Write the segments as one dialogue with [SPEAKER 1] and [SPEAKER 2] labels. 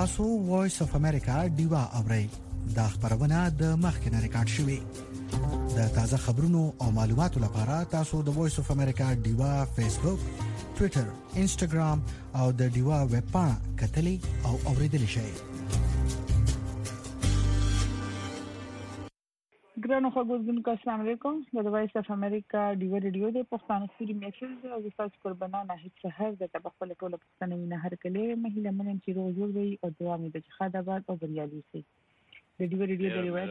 [SPEAKER 1] تاسو وایس اف امریکا ډیوا اورئ دا خبرونه د مخکنه ریکارډ شوې د تازه خبرونو او معلوماتو لپاره تاسو د وایس اف امریکا ډیوا فیسبوک ټوئیټر انسټاګرام او د ډیوا ویب پاڼه کتلې او اوریدلې شئ.
[SPEAKER 2] ګرانو خبرونکو السلام علیکم. د وایس اف امریکا ډیوا ریډیو د پښتون ستوري میسل او د تاسو قربانا نه هیڅ سحر د خپل ټوله پښتنې نه هر کله مهله منم چې روز وي او دوام د خدابات او بریالي سي. د ډیوا ریډیو د روایت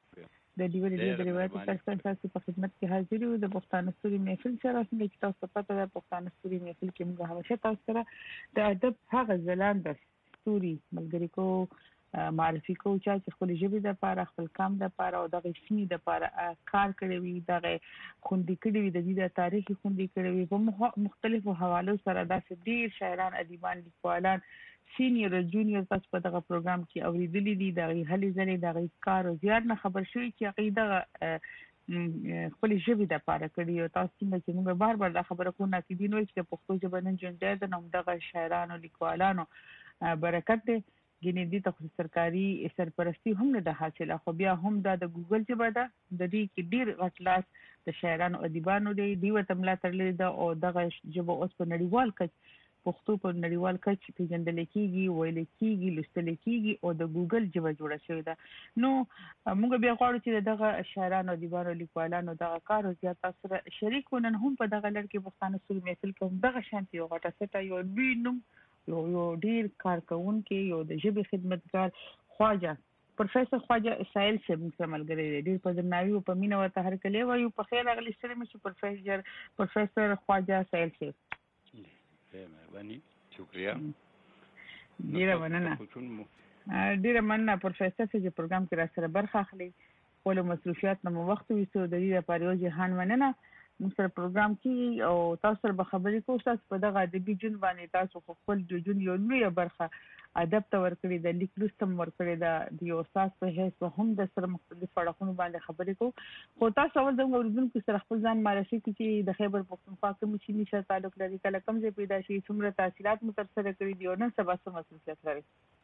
[SPEAKER 2] تاسو په خدمت کې حاضر یو. د پښتون ستوري میسل سره څنګه چې تاسو پته ده پښتون ستوري میسل کې موږ همیشه تاسو سره د ادب هغه ځلان د ستوري ملګری کو معرفي کو چې خپل ژبې د لپاره خپل کام د لپاره او د غسینې د لپاره کار کړی وي د خوندې کړی وي د دې د تاریخي خوندې کړی وي په مختلفو حوالو سره د ډیر شاعران ادیبان لیکوالان سینیئر او جونیئر تاسو په دغه پروګرام کې اوریدلې دي د هلي ځلې د کار او زیات نه خبر شوي چې عقیده خپل ژبې د لپاره کړی او تاسو چې موږ بار دا خبره کوو ناقدین وایي چې پښتو ژبه نن ژوندۍ ده نو دغه شاعرانو لیکوالانو برکت دی. ګینې دي ته سرکاري سرپرستی هم نه ده حاصله خو بیا هم دا د ګوګل ژبه ده د دې کې ډیر غټلاس د شاعرانو ادیبانو دی وتملا ترلې ده او دغه ژبه اوس په نړیوال کچ پښتو په نړیوال کچ پیژندل کېږي ویل کېږي لوستل کېږي او د ګوګل ژبه جوړه شوې ده. نو موږ بیا غواړو چې دغه شاعرانو ادیبانو لیکوالانو دغه کار او زیات سره شریک ونن هم په دغه لړ کې پښتانه ستوري محفل کوم دغه شانتي او غټه سټه یو وینم یو ډیر کارکونکو یو د ژبې خدمتګار خواجه پروفیسور خواجه سائل صاحب موږ ملګری دی ډیر په درناوي او په مینه ورته هر کله وایو په خیر اغلی سره مې پروفیسور خواجه سائل صاحب
[SPEAKER 3] مهرباني شکریا
[SPEAKER 2] ډیر مننه پروفیسور چې پروګرام کې را سره برخه اخلي خپل مصروفیات نه وخت ویسو د دې لپاره یو جهان مننه موږ سره پروګرام کې او تاسو سره به خبرې کوو تاسو په دغه ادبي جون باندې تاسو خپل جون یو لوی برخه ادب ته ورکړي د لیک لوستم ورکړي د یو استاد په هیڅ هم د سره مختلف اړخونو باندې خبرې کوو. خو تاسو اول د اوریدونکو سره خپل ځان معرفي کړئ چې د خیبر پښتونخوا کوم سیمې سره تعلق لري کله کوم ځای پیدا شي څومره تحصیلات مو ترسره کړي دي او نن سبا څه مسؤلیت لري.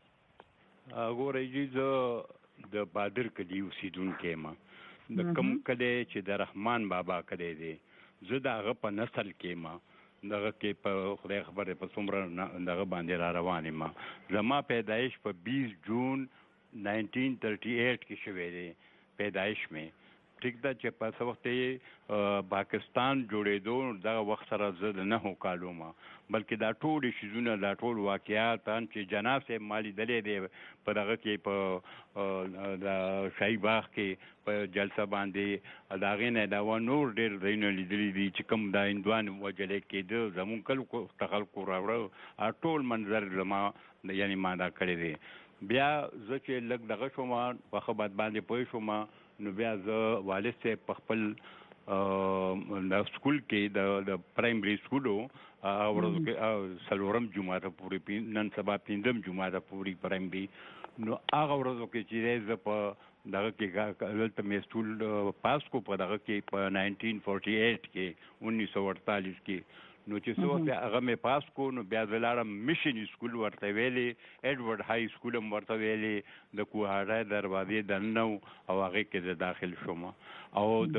[SPEAKER 3] ګورئ زه د بادر کلی اوسیدونکی یم د کوم کلی چې د رحمان بابا کلی دی زه د هغه په نسل کې یم دغه کې په خدای خبره په څومره دغه باندې را روان یم. زما پیدایش په 20 جون 1938 کې شوی دی پیدایش مې ټیک ده چې په څه وخت پاکستان جوړېدو دغه وخت سره زه د 9 کالو ما بلکې دا ټول شیزونه دا ټول واقعیات چې جناب صاحب مالی دلې دی په دغه کې په د شاهي باغ کې په جلسه باندې دا غینه دا نور ډېر دینه لیدلې دي چې کوم دا اندوان وجلې کېده زمون کلو تخلق راوړو ټول منظر زما یعنی ما دا کړی دی. بیا زه چې لږ دغه شوم په خبرت باندې پوه شوم نو بیا زه والد صاحب په خپل د سکول کې د پرایمري سکولو ورځو کې سلورم جمعه پوری نن سبا پیندم جمعه پوری پرایمري نو هغه ورځو کې چې زه په دغه کې دلته مې سکول پاس کو په دغه کې په 1948 کې 1948 کې نو چې څو هغه مې پاس کو نو بیا زلارم میشن سکول ورته ویلي ایډورډ های سکول هم ورته ویلي د کوهاټای دروازې د نو او هغه کې د داخل شوم او د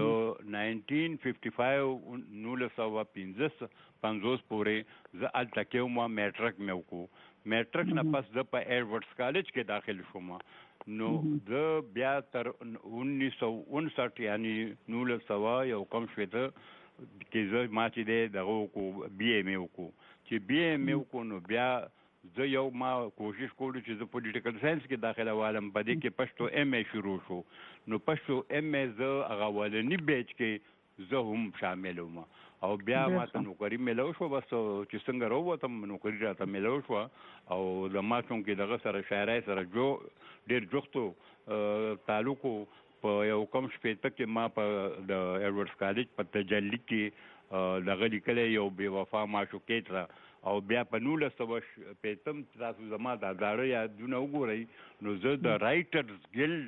[SPEAKER 3] 1955 پورې زه الته کې ما میټرک مې وکړو میټرک نه پس زه په ایډورډز کالج کې داخل شوم نو زه بیا تر 1959 یعنی 1900 یو کم شوته کې زه ما چې دغه کو بي ام وکړو چې بي ام وکړو نو بیا زه یو ما کوشش کوم چې زه پولیټیکل ساينس کې داخله والم په دې کې پښتو ام ای شروع شو نو پښتو ام ای زه هغه ولني بیچ کې زه هم شامل وم او بیا ماته نوکری ملو شو بس چې څنګه وروتم نوکری راته ملو شو او زما څنګه دغه سره شاعرای سره جو ډیر جوختو تعلق په یو کم شپته کې ما په د ایډورډز کالج په تجلی کې دغه لیکل یو بے وفا معشوقې تر او بیا په 1900 تاسو زما د ادارې یادونه وګورئ نو زه د رائټرز ګیلډ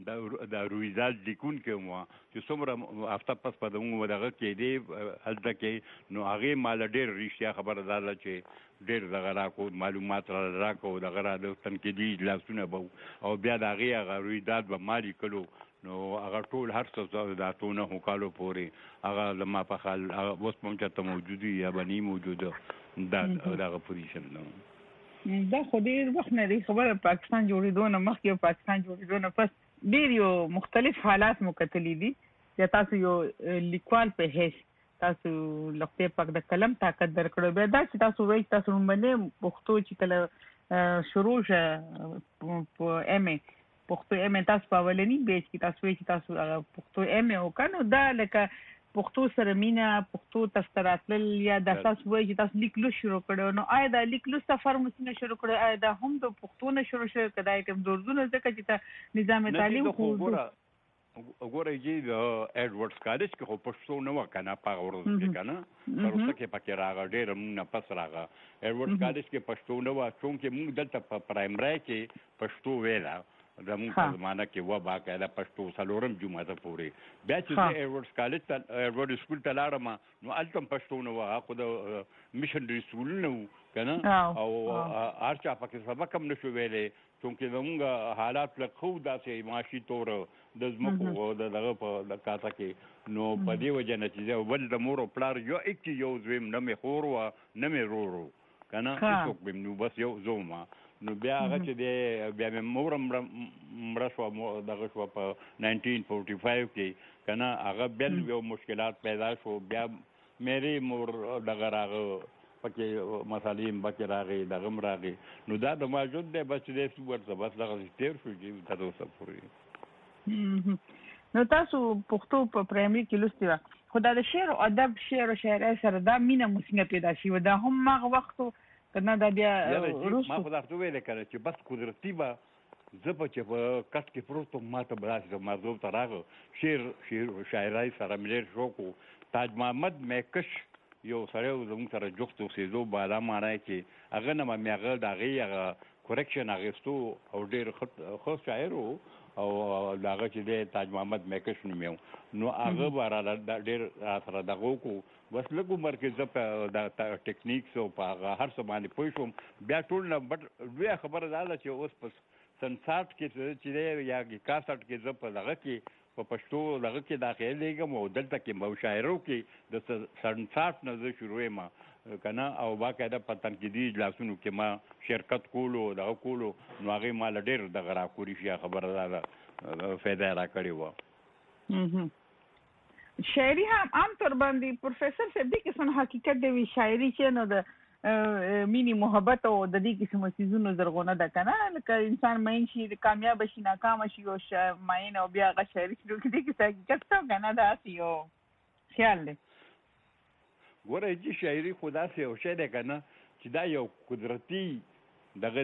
[SPEAKER 3] دا رویزال لیکون کې مو چې څومره هفته پس په دغه دغه کې دی هلته کې نو هغه مال ډېر رښتیا خبره ده چې ډېر دغه راکو معلومات راکو دغه را د تنقیدي اجلاسونه به او بیا د هغې رویداد به مالي کړو نو هغه ټول هر څه د اتونه هکالو پورې هغه زما په خیال اوس هم چېرته موجود وي یا به نه موجوده دغه پوزیشن ده
[SPEAKER 2] دا خو ډېر وخت نه دی خبره پاکستان جوړېدو نه مخکې او پاکستان جوړېدو نه پس ډېر یو مختلف حالات مو کتلي دي چې تاسو یو لیکوال په حیث تاسو لوخته پاک د قلم طاقت درکړو بیا دا چې تاسو وایي تاسو باندې پښتو چې کله شروع شه په ام ای پښتو ام ای تاسو په ولني بیچ کې تاسو وایي چې تاسو پښتو ام ای وکړو دا لکه پښتو سره مینا پښتو تستراتل یا د تاسو وایي چې تاسو لیکلو شروع کړو نو آیا دا لیکلو سفر مو څنګه شروع کړو آیا دا هم د پښتو نه شروع شوی کدای ټیم دورزونه ځکه چې نظام تعلیم خو
[SPEAKER 3] وګورئ چې د ایډورډز کالج کې خو پښتو نه وکنه په ورځ کې کنه پرسته کې پکې راغ ډېر موږ نه پس راغ ایډورډز کالج کې پښتو نه و چې موږ دلته په پرایمري کې پښتو ویلا زموږ په زمانه کې و باقاعده پښتو څلورم جمعه ته پورې بیا چې ایډورډز کالج ته ایډورډ سکول ته لاړم نو هلته پښتو نه و خو د میشنري سکول نه و کنه او ارچا پکې سبق هم نشو ویلې چې زموږ حالات له خو داسې معاشي تور د زمکو دغه په کاته کې نو په دې وجه نه چې ول د مور او پلار یو زویم نه مې خور و نه مې رورو کنه څوک به نو بس یو زوما نو بیا هغه چې دی بیا مې مور مړه شوه دغه شوه په 1945 کې کنه هغه بل یو مشکلات پیدا شو بیا مېرې مور دغه راغه پکې مسالې پکې راغې دغه راغې نو دا د موجود دی بس دې ورته بس دغه تیر شو چې تر اوسه پورې
[SPEAKER 2] نو تاسو پښتو په پرایمري کې لوستي و خو دا د شعر او ادب شعر او شاعرۍ سره دا مینه مو څنګه پیدا شي و دا هم هغه وخت کنه دا بیا
[SPEAKER 3] ما خو درته ویل کړه چې بس قدرتي به زه په چې په کټ کې پروت ما ته براسي موضوع ته راغو شعر شاعرۍ سره ملیر شو کو تاج محمد مکش یو سره زموږ سره جوخت اوسېدو بالا معنی چې هغه نه مې هغه دغه هغه کورکشن اغستو او ډېر خو شاعر او داغه چې د تاج محمد مکش نومیو نو هغه بارا ډېر سره دغه کو بس لګو مرکز په د ټیکنیکس او په هر څه باندې پوه شوم بیا ټول نه بټ بیا خبره ده چې اوس په سن 60 کې چې یا 61 کې زه په دغه کې په پښتو دغه کې داخله لګم او دلته کې مو شاعرو کې د سن 60 نه زه شروع ما کنه او باقاعده په تنقیدي اجلاسونو کې ما شرکت کولو دغه کولو نو هغه مال ډېر دغه را کولی شي خبره ده فایده را کړی و
[SPEAKER 2] شاعري هم عام طور باندې پروفیسور صاحب دې کې حقیقت دی شاعري چې نو د مینی محبت او د دې قسم سيزونو زرغونه ده کنه لکه انسان مین شي کامیاب شي ناکام شي او مین او بیا غ شاعري شروع کړي چې حقیقت څه کنه دا یو خیال دی
[SPEAKER 3] ګوره چې شاعري خدا سي او شه ده کنه چې دا یو قدرتي دغه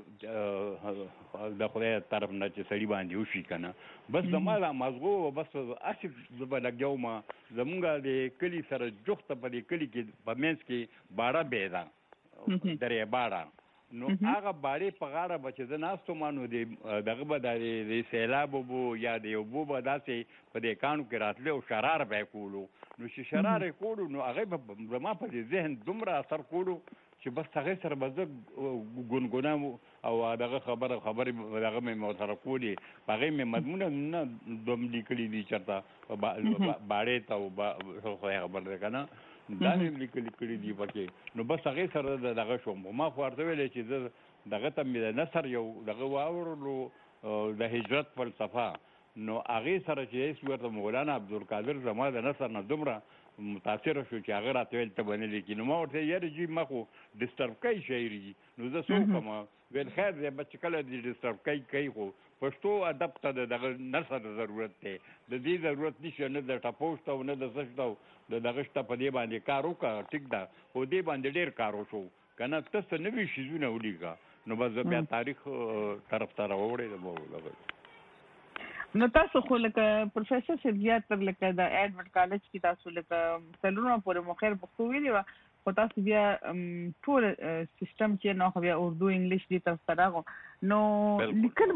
[SPEAKER 3] د خدای طرف نه چې سړي باندې وشي کنه بس زموږه مازغو بس اصل زبلګیو ما زمونږه د کلی سره جوخت په دې کلی کې په منځ کې باړه بيدا درې باړه نو هغه باړې په غاړه بچ د ناستو مانو دی دغه به د سیلاب بو یا د یو بو به داسې په دې کانو کې راتله او شرار به کولو نو چې شرار کولو نو هغه به ما په ذهن دومره اثر کولو چې بس هغه سره به ګونګونم او دغه خبره دغه مې متر کولی هغه مې مضمون نه دوم لیکلي دي چرته باړې ته خبر ده کنه دا مې لیکلي دي پکې نو بس هغه سره دغه شوم ما خو ورته ویل چې دغه ته مې نثر یو دغه واورلو د هجرت فلسفه نو هغه سره چې ورته مولانا عبدالقادر زما د نثر نه دومره متاثر شو چې هغه راته ویل ته باندې لیکي نو ما ورته یې جی ما خو ډیسټرب کوي شاعري نو زه څه کوم ویل خیر دې بچ کله دې ډیسټرب کوي خو پښتو ادب ته دغه نثر ضرورت دی د دې ضرورت نشته نه د ټاپوسته او نه د سشته د دغه شته په دې باندې کار وکړه ټیک ده او دې باندې ډېر کار وشو کنه تاسو نوې شیزونه ولیکه نو بس بیا تاریخ طرف ته راوړې
[SPEAKER 2] نو تاسو خو لکه پروفیسور صاحب زیات تر لکه د ایډورډ کالج کې تاسو لکه سلونه پورې مخیر پښتو ویلی و خو تاسو بیا ټول سیستم چې نو خو بیا اردو انګلیش دې تاسو راغو نو لیکل مو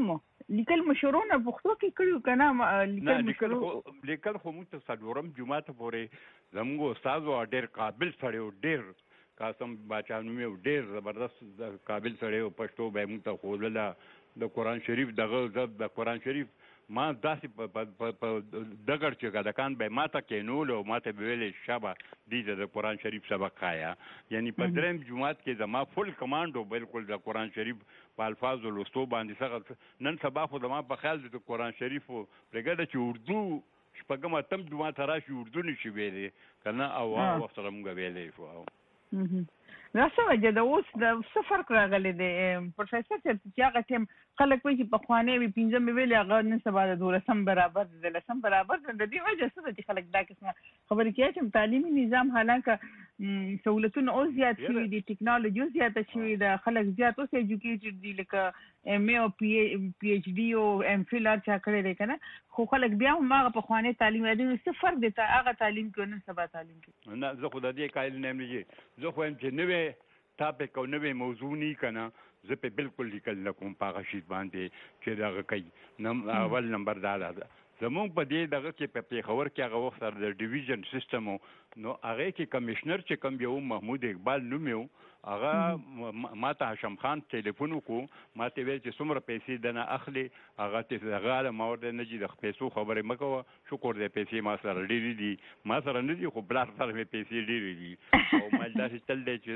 [SPEAKER 2] لیکل مشورونه پښتو کې کړیو کنه
[SPEAKER 3] لیکل خو موږ ته څلورم جمعه ته پورې زموږ استاد او ډېر قابل سړی او ډېر قاسم باچا نوم یو ډېر زبردست قابل سړی او پښتو به موږ ته ښودله د قرآن شریف د قرآن شریف ما داسې په دګړ چې ګډکان به ماته کېنول او ماته به ویلې شابه دې د قرآن شریف سبق خایا یعنی په دریم جمعات کې زما فل کمانډو بالکل د قرآن شریف په الفاظو لوستو باندې څنګه نن سبا خو زما په خیال د قرآن شریف پرګه چې اردو شپږم اتم جمعات راشي اردو نشي ویلې کنه او سره موږ ویلې شو
[SPEAKER 2] راځه وجه د اوس د سفر راغلی دی پروفیسور چې هغه ټیم خلک وایي چې پخوانۍ وي پنځم ویلې هغه نن سبا د 12 برابر د 10 برابر د دې وجه څه چې خلک دا قسمه خبرې کوي چې تعلیمي نظام حالانکه سہولتونه او زیات شوي دي ټیکنالوژي زیاته شوې ده خلک زیات اوس ایجوکیټډ دي لکه ایم ای او پی ایچ ډي او ام فل چا کړی دی کنه خو خلک بیا هم هغه پخوانۍ تعلیم دی څه فرق دی هغه تعلیم کې نن سبا تعلیم کې
[SPEAKER 3] نه زه خو د دې قایل نه یم زه خو هم چې نوې ټاپک او نوې موضوع نه کنه زه په بالکل لیکل نه کوم په هغه شی باندې چې دغه کوي اول نمبر دا ده زمونږ په دې دغه کې په پیښور کې هغه وخت سره د ډیویژن سیستم نو هغه کې کمشنر چې کوم یو محمود اقبال نوم یو هغه ماته هاشم خان ټلیفون وکړو ماته ویل چې څومره پیسې دنه اخلي هغه ته غاله مورد نه جي د پیسو خبرې مکوه شکر دې پیسې ما سره ډېری دي ما سره نه دي خو بلار سره مې پیسې ډېری دي او ما داسې تل دې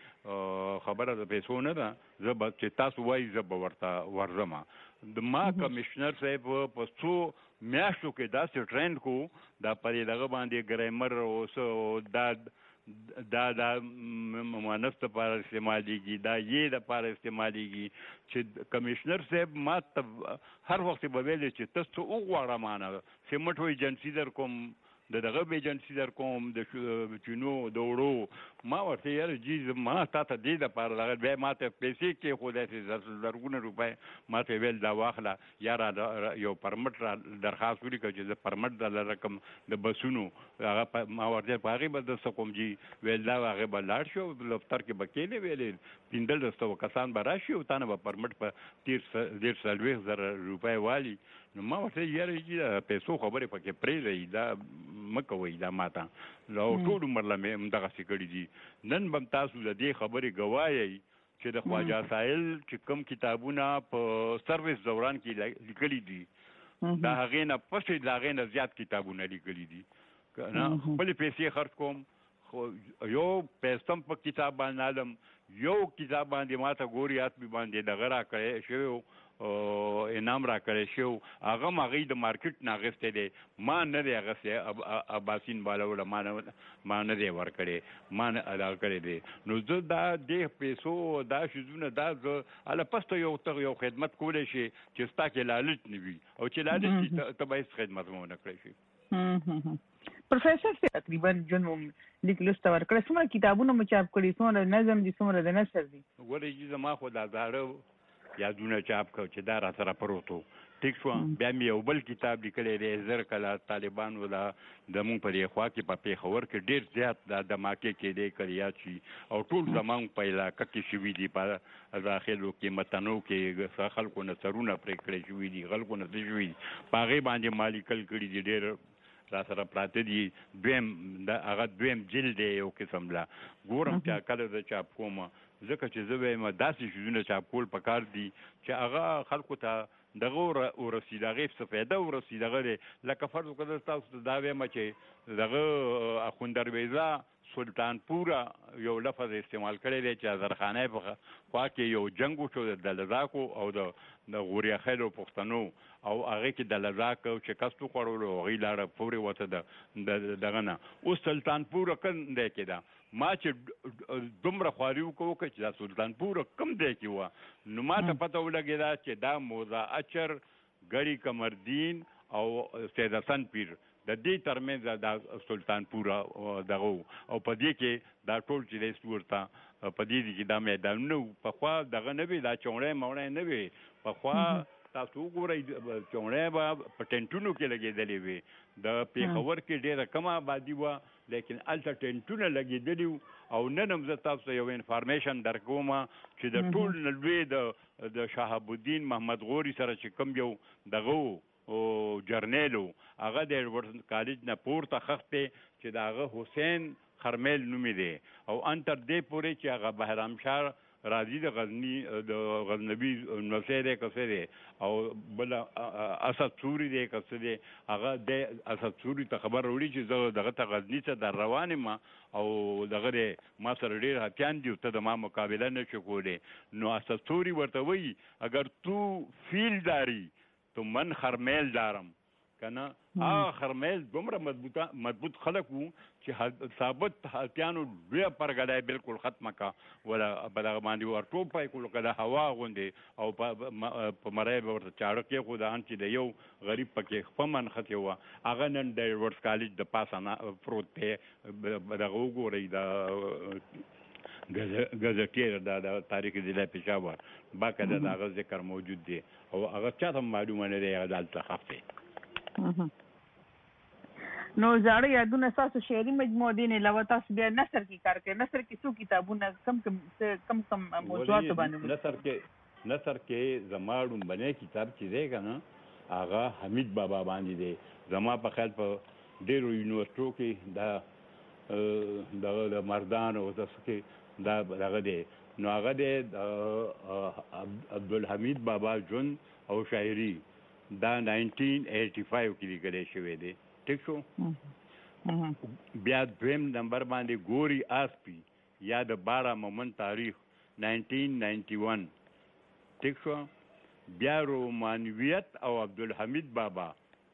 [SPEAKER 3] چې خبره د پیسو نه ده زه به چې تاسو وایي زه به ورته ورځم د ما کمشنر صاحب په څو میاشتو کې داسې ټرینډ کو دا پرې دغه باندې ګرامر او دا مؤنث لپاره استعمالېږي دا یې لپاره استعمالېږي چې کمشنر صاحب ما ته هر وخت به ویلې چې تاسو وغواړه مانه سیمټ وې ایجنسی در کوم دغه به ایجنسی در کوم د چینو د وړو ما ورته یاره جی ما تا ته دې لپاره دغه بیا ما ته پیسې کې خو داسې زرګونه روپۍ ما ته ویل دا واخله یاره یو پرمټ درخواست ولیکه چې زه پرمټ د رقم د بسونو هغه ما ورته په هغې به درته کوم جي ویل دا هغې به لاړ شو دفتر کې به کېلې ویلې 1500 کسان به راشي او تا نه به پرمټ په 40,000 روپۍ والي نو ما ورته یاره چې پیسو خبرې پکې پرېږدئ دا مه کوئ دا ماته ټول عمر له مې همدغسې کړي دي نن به تاسو د دې خبرې ګوایئ چې د خواجه ساحل چې کوم کتابونه په سروس دوران کې لیکلي دي د هغې نه پسې د هغې نه زیات کتابونه لیکلي دي خپلې پیسې خرڅ کوم خو یو پیسم په کتاب باندې علم یو کتاب باندې ماته ګوري اسمي باندې دغه را کړی شوی انعام را کړی شو هغه هغې د مارکیټ نه اخیستی دی ما نه دی اخیستی اباسین بالوله ما نه دی ورکړی ما نه ادا کړی دی نو زه دا دې پیسو دا شیزونه دا زه هله پسته یو خدمت کولی شي چې ستا کې لالچ نه وي او چې لالچ وي ته به هېڅ خدمت ونه کړی شي
[SPEAKER 2] پروفیسر تقریبا جون لیک لوست ورکړی څومره کتابونه مو چاپ کړي څومره نظم دي څومره د نثر دي
[SPEAKER 3] ګورې چې زما خو دا زاړه یادونه چاپ کړ چې دا را سره پروت و ټیک شو بیا مې یو بل کتاب لیکلی دی زر کله طالبانو دا د مونږ په دې خوا کې په پیښور کې ډېر زیات دا دماکې کېدی کړی شي او ټول زمونږ په علاقه کې شوي دي په داخلو کې متنو کې خلکو نه سرونه پرې کړی شوي دي خلکو نه څه شوي دي په هغې باندې ما لیکل کړي دي ډېر را سره پراته دي هغه دویم جلد دی یو قسم لا ګورم چې کله زه چاپ کوم ځکه چې زه وایم داسې شیزونه چاپ کول پکار دي چې هغه خلکو ته دغه ورسېد هغې څه فایده ورسېد هغه دی لکه فرض وکړه تاسو ته دا وایم چې دغه اخوندرویزه سلطانپوره یو لفظ استعمال کړی دی چې اظهرخانۍ په خوا کې یو جنګ وشو د لذاکو او د غوریا خیلو پښتنو او هغې کې د لذاک شکست وخوړلو هغوی لاړه پورې وته دغه نه اوس سلطانپوره کوم دی کې ده ما چې دومره خواري وکړو چې دا سلطانپوره کوم دی کې وه نو ما ته پته ولګېده چې دا موزه اچر ګړي قمردین او سید حسن پیر د دې ترمنځ دا سلطانپوره دغه او په دې کې دا ټول چې دی ورته په دې کې دا میدانونه پخوا دغه نه وي دا چوڼی موڼی نه وي پخوا تاسو ګورئ چونړې به په ټینټونو کې لګېدلې وي د پیښور کې ډېره کمه آبادي وه لیکن هلته ټینټونه لګېدلي او نن هم زه تاسو ته یو انفارمیشن درکوم چې د ټول نه لوی د شهاب الدین محمد غوري سره چې کوم یو دغه او جرنیلو هغه د ایډورډ کالج نه پورته خښ دی چې د هغه حسین خرمیل نومې دی او انتر دې پورې چې هغه بهرامشاه راځي د غزنوي نوسې دی کسې دی او بل اسد سوري دی کسې دی هغه د اسد سوري ته خبر وړي چې زه دغه ته غزني ته در روان یم او دغه ما سره ډېر هتیان دي ته د ما مقابله نه شو کولی نو اسد سوري ورته وایي اگر تو فیل داری تو من خرمیل دارم کنه خرمیل دومره مضبوط خلک وو چې ثابت هتیانو لویه پرګله بالکل ختمه کا ولا په دغه باندې ورټوپی کولو که د هوا غوندې او په مرۍ به ورته چاړه کېښودان چې د یو غریب پکې خپه منښتې وه هغه نن د ایډورډ کالج د پاسه پروت دی دغه وګورئ د ګزټیر د تاریخ ضلع پېښور باقاعده د هغه ذکر موجود دی او هغه چاته معلومه نه دی هغه دلته خښ دی
[SPEAKER 2] نو زاړه یادونه تاسو شعري مجموعه دي نه علاوه تاسو بیا نثر کې کار کوي نثر کې څو کتابونه کم موضوعات باندې
[SPEAKER 3] نثر کې زما لومبنی کتاب چې دی که نه هغه حمید بابا باندې دی زما په خیال په ډېرو یونیورسټو کې دغه د مردان او داسې کې دا دغه دی نو هغه دی عبدالحمید بابا ژوند او شاعري دا 1985 کې لیکلی شوی دی ٹھیک شو بیا دویم نمبر باندې ګوري آسپي یا د 12 مومن تاریخ 1991 ٹھیک شو بیا رومانویت او عبدالحمید بابا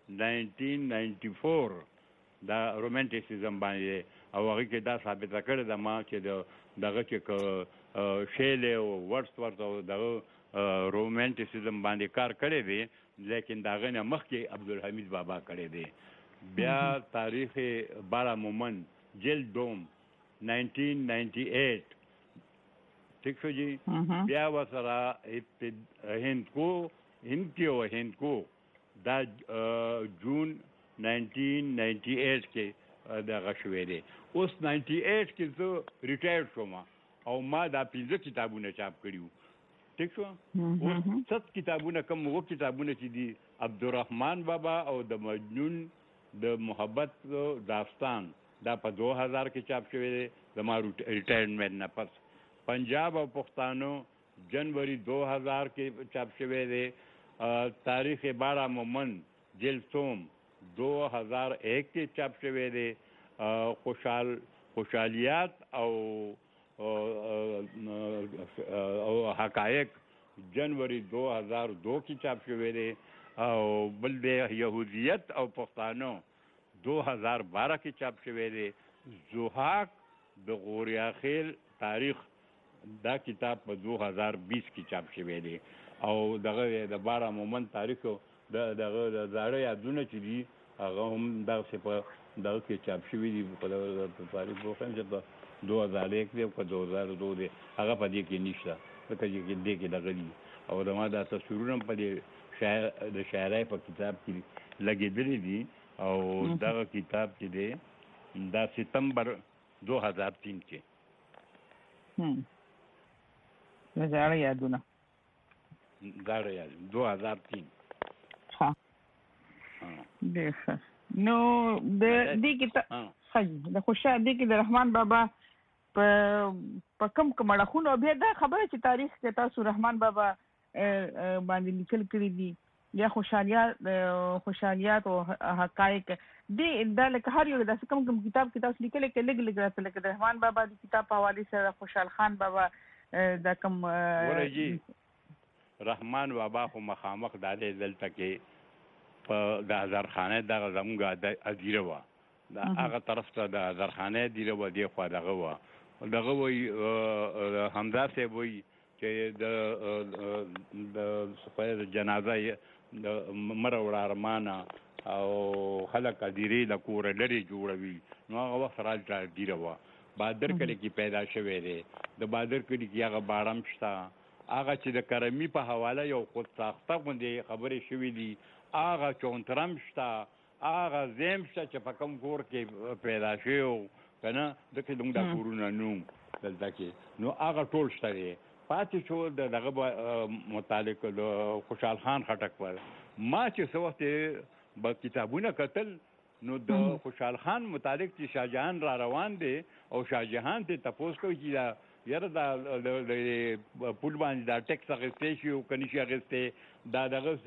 [SPEAKER 3] 1994 دا رومانټیسیزم باندې او هغه کې دا ثابته کړې ده ما چې دغه چې شیل او ورسورت او دغه رومانټیسیزم باندې کار کړی دی لیکن داغه نه مخکې عبدالحمید بابا کړی دی بیا تاریخ 12 مومن جلد دوم 1998 ٹھیک شو جی بیا وسره هندکو دا جون 1998 کې دغه شوی دی اوس 98 کې زه ریټایر شوم او ما دا 15 کتابونه چاپ کړي ٹھیک شو اوس 7 کتابونه کوم وو کتابونه چې دي عبدالرحمن بابا او د مجنون د محبت داستان دا په 2000 کې چاپ شوی دی زما ریټایرمنټ نه پس پنجاب او پښتانو جنوري 2000 کې چاپ شوی دی تاریخ 12 مومن جلد سوم 2001 کې چاپ شوی دی خوشحالیات او حقایق جنوري 2002 کې چاپ شوی دی او بل دی یهودیت او پښتانو 2012 کې چاپ شوی دی زوحاک د غوریاخیل تاریخ دا کتاب په 2020 کې چاپ شوی دی او دغه د 12 مومن تاریخ دغه د زاړه یادونه چې دي هغه هم دغسې په دغه کې چاپ شوي دي په تاریخ وخیم چې په 2001 دی او په 2002 دی هغه په دې کې نشته ځکه چې دې کې دغه دي او زما دا تصویرونه په دې د شاعرۍ په کتاب کې لګېدلي دي او دغه کتاب چې دی دا ستمبر 2003 کې
[SPEAKER 2] زاړه یادونه
[SPEAKER 3] 2003
[SPEAKER 2] ها ډېر نو د دې کې د خوشحال دې کې د رحمان بابا په کوم اړخونو بیا دا خبره چې تاریخ کې تاسو رحمان بابا باندې لیکل کړي دي یا خوشحالیات او حقایق دې دا لکه هر یو داسې کوم کتاب کې تاسو لیکل کې لګ راته لکه د رحمان بابا د کتاب په حواله سره خوشحال خان بابا دا کوم
[SPEAKER 3] ورجی رحمان بابا خو مخامخ د دلته کې په د هزارخانه دغه زموږ ادیره وه د هغه طرف ته د هزارخانه ادیره وه دې خوا دغه وه دغه وایي حمزه صاحب وایي چې د جنازه د مړه وړه ارمانه او خلک ادیرې له کوره لرې جوړوي نو هغه وخت راځه ادیره وه بادر کلي کې پیدا شوی دی د بادر کلي کې هغه باړم شته هغه چې د کرمی په حواله یو خود ساخته غوندې خبرې شوې دي هغه چونترم شته هغه زیم شته چې په کوم کور کې پیدا شوی که نه دکې زموږ دا کورونه نوم دلته کې نو هغه ټول شته دی پاتې شو د دغه متعلق د خوشحال خان خټک پر ما چې څه وخت به کتابونه کتل نو د خوشحال خان متعلق چې شاهجهان را روان دی او شاهجهان ته تپوس کوي چې دا یاره دا پول باندې دا ټیکس اخیستی شي او که نه شي اخیستی دا دغه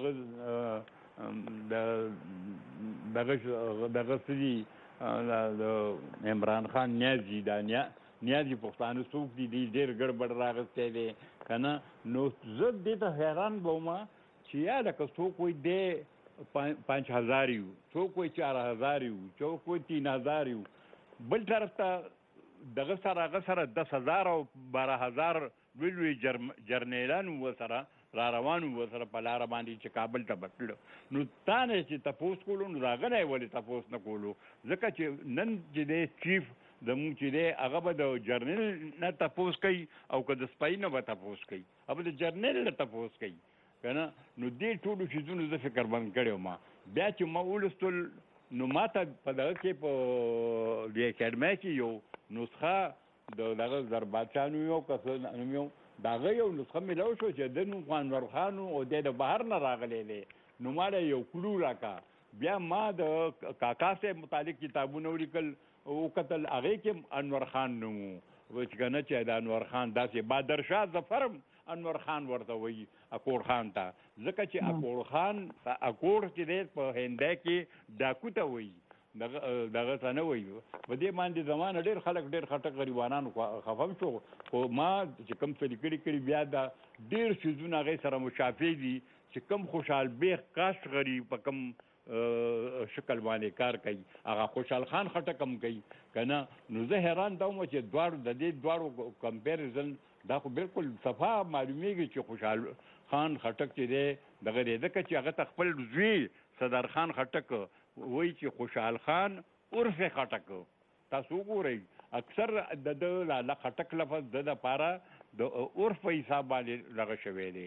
[SPEAKER 3] څه دي د عمران خان نیازي دا نیازي پښتانه څوک دي دی ډېر ګډوډ راغستی دی که نه نو زه دې ته حیران به وم چې یا لکه څوک وایي دی 5000 یو څوک وایي 4000 یو څوک وایي 3000 یو بل طرف ته دغه سره هغه سره 10000 او 12000 لوی جرنیلان ورسره را روان ورسره په لاره باندې چې کابل ته بتلو نو تا نه چې تپوس کولو نو راغلی ولې تپوس نه کولو ځکه چې نن چې دی چیف زموږ چې دی هغه به د جرنیل نه تپوس کوي او که د سپۍ نه به تپوس کوي او به د جرنیل نه تپوس کوي که نه نو دې ټولو څیزونو زه فکر بند کړی وم بیا چې ما ولوستل نو ما ته په دغه کې په دې اکاډمۍ کې یو نسخه د دغه زربادشاه نوم یو کس نوم یو د هغه یو نسخه میلاو شو چې د نوم انور خان او دی د بهر نه راغلی دی نو ما له یو کلو راکړه بیا ما د کاکا صاحب متعلق کتابونه ولیکل وکتل هغې کې انور خان نوم و چې که نه چې د انور خان داسې بادرشاه ظفرم انور خان ورته وایي اکور خان ته ځکه چې اکور خان اکور چې دی په هندۍ کې ډاکو ته وایي دغه ته نه وایي په دې باندې زمانه ډېر خلک ډېر خټک غریبانان خفم شو خو ما چې کوم څه لیکلي کړي بیا دا ډېر څیزونه هغې سره مشافع دي چې کوم خوشحال بیغ کاشت غریب په کوم شکل باندې کار کوي هغه خوشحال خان خټک هم کوي که نه نو زه حیران دا وم چې دواړو د دې دواړو کمپیریزن دا خو بالکل صفا معلومیږي چې خوشحال خان خټک چې دی دغه دی ځکه چې هغه ته خپل زوی صدر خان خټک وایي چې خوشحال خان عرف خټک تاسو وګورئ اکثر د خټک لفظ د دپاره د عرف په حساب باندې دغه شوی دی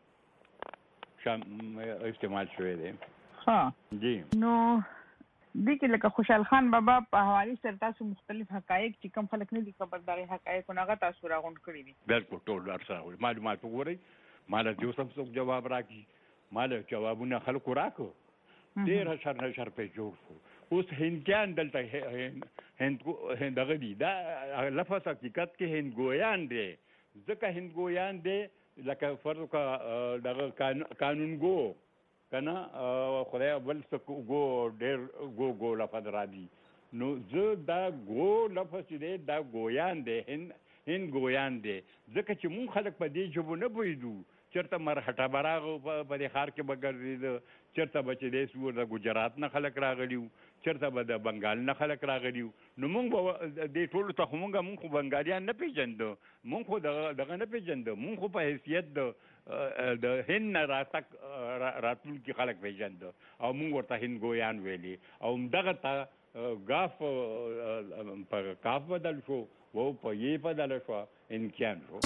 [SPEAKER 3] استعمال شوی دی
[SPEAKER 2] ها
[SPEAKER 3] جی
[SPEAKER 2] نو دې کې لکه خوشحال خان بابا په حواله سره تاسو مختلف حقایق چې کوم خلک نه دي خبرداري حقایق هغه تاسو راغونډ کړی دي
[SPEAKER 3] بالکل ټول ارسره معلومات وګورئ مال د یو څه جواب راکړي مال جوابونه خلکو راکړو ډېر شر په جوړ شو اوس هندیان دلته دغه دي دا لفظ حقیقت کې هندګویان دی ځکه هندګویان دی لکه فرض وکړه دغه قانونګو که نه خدای بل څه ګو ډېر ګو لفظ را دي نو زه دا ګو لفظ چې دی دا ګویان دی هند ګویان دی ځکه چې مونږ خلک په دې ژبو نه پوهېدو چېرته مرهټه به راغو په دې ښار کې به ګرځېده چېرته به چې دی سور د ګجرات نه خلک راغلي وو چېرته به د بنګال نه خلک راغلي وو نو مونږ به دې ټولو ته خو مونږ خو بنګالیان نه پېژنده مونږ خو دغه نه پېژنده مونږ خو په حیثیت د هند نه راتلونکي خلک پېژنده او مونږ ورته هندګویان ویلي او همدغه ته ګاف په کاف بدل شو و په یې بدله شوه هندکیان شو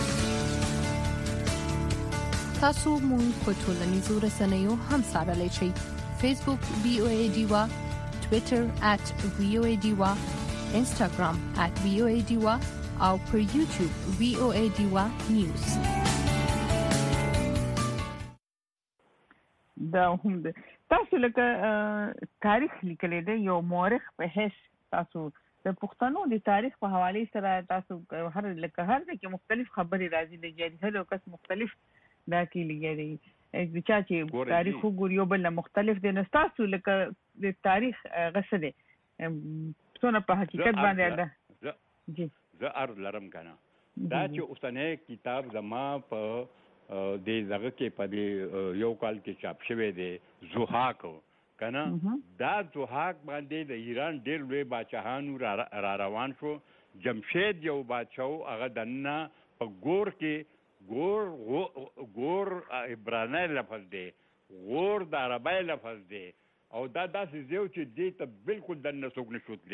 [SPEAKER 4] تاسو مونږ په ټولنیزو رسنیو هم څارلی شئ فیسبوک VOA ډیوا ټویټر @VOA ډیوا انسټاګرام @VOA ډیوا او پر یوټیوب VOA ډیوا نیوز
[SPEAKER 2] دا هم ده تاسو لکه تاریخ لیکلی دی یو مورخ په حیث تاسو د پښتنو د تاریخ په حواله سره تاسو هر ځای کې مختلف خبرې راځي د هر کس مختلف دا کې لګي دی چا چې تاریخ وګوري یو بل مختلف دی نو تاسو لکه د تاریخ غسه دی څونه په حقیقت باندې ده
[SPEAKER 3] جی زه عرض لرم کنه دا چې اوسنۍ کتاب زما په دې ځای کې په دې یو کال کې چاپ شوی دی زوحاک کنه دا زوحاک باندې د ایران ډېر لوی بادشاهانو را روان شو جمشید یو بادشاهو هغه دننه په ګور کې ګور عبرانی لفظ دی غور د عربی لفظ دی او دا داسې ځای چې دې ته بالکل دننه څوک نه شوتلی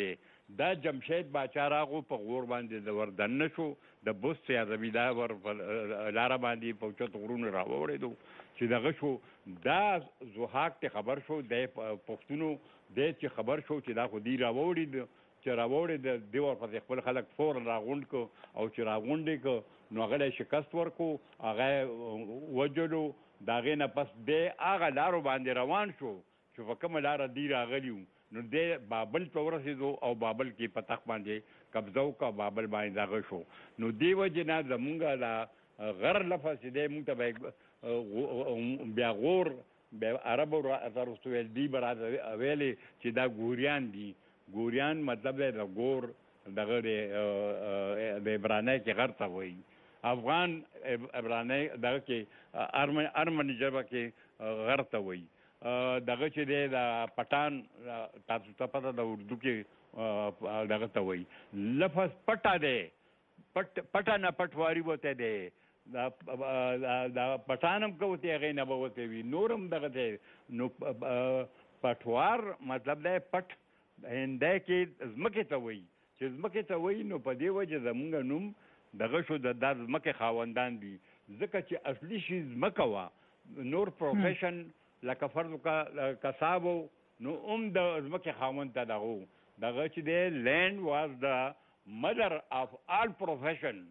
[SPEAKER 3] دا جمشید باچا راغو په غور باندې د وردن نشو د بوست یا زمیدا ور لار باندې په چت غرونو راوړېدو چې دغه شو دا زوحاک ته خبر شو د پښتونو د چې خبر شو چې دا خو دی راوړې چې راوړې د دیور په خپل خلک فور راغوند کو او چې راغونډې کو نو هغه شکست ورکو هغه وجلو داغه نه پس به هغه لارو باندې روان شو چې په کومه لار دی راغلیو نو د بابل په ورسېدو او بابل کې په تخت باندې قبضه وکړه بابل باندې دغه شو نو دی وجه نه زمونږ دا غر لفظ دې مونږ ته بیا غور بیا عربو تاسو ویل دی برابر ویلې چې دا ګوریان دي ګوریان مطلب د غور دغه د عبرانی کې غر ته وایي افغان عبرانی دغه کې ارمن ژبه کې غر ته وایي دغه چې دی د پټان تاسو ته پته د اردو کې دغه ته وایي لفظ پټه دی پټه نه پټواري وته دی دا پټانم کوته هغه نه بوته وي نورم دغه دی نو پټوار مطلب دی پټ هنده کې زمکه ته وایي چې زمکه ته وایي نو په دې وجه زمونږ نوم دغه شو د زمکه خاوندان دي ځکه چې اصلي شي زمکه وا نور پروفیشن لکه فرض کسابو نو د زمکه خاوند ته دغه چې دی لینډ واز د مدر اف آل پروفیشن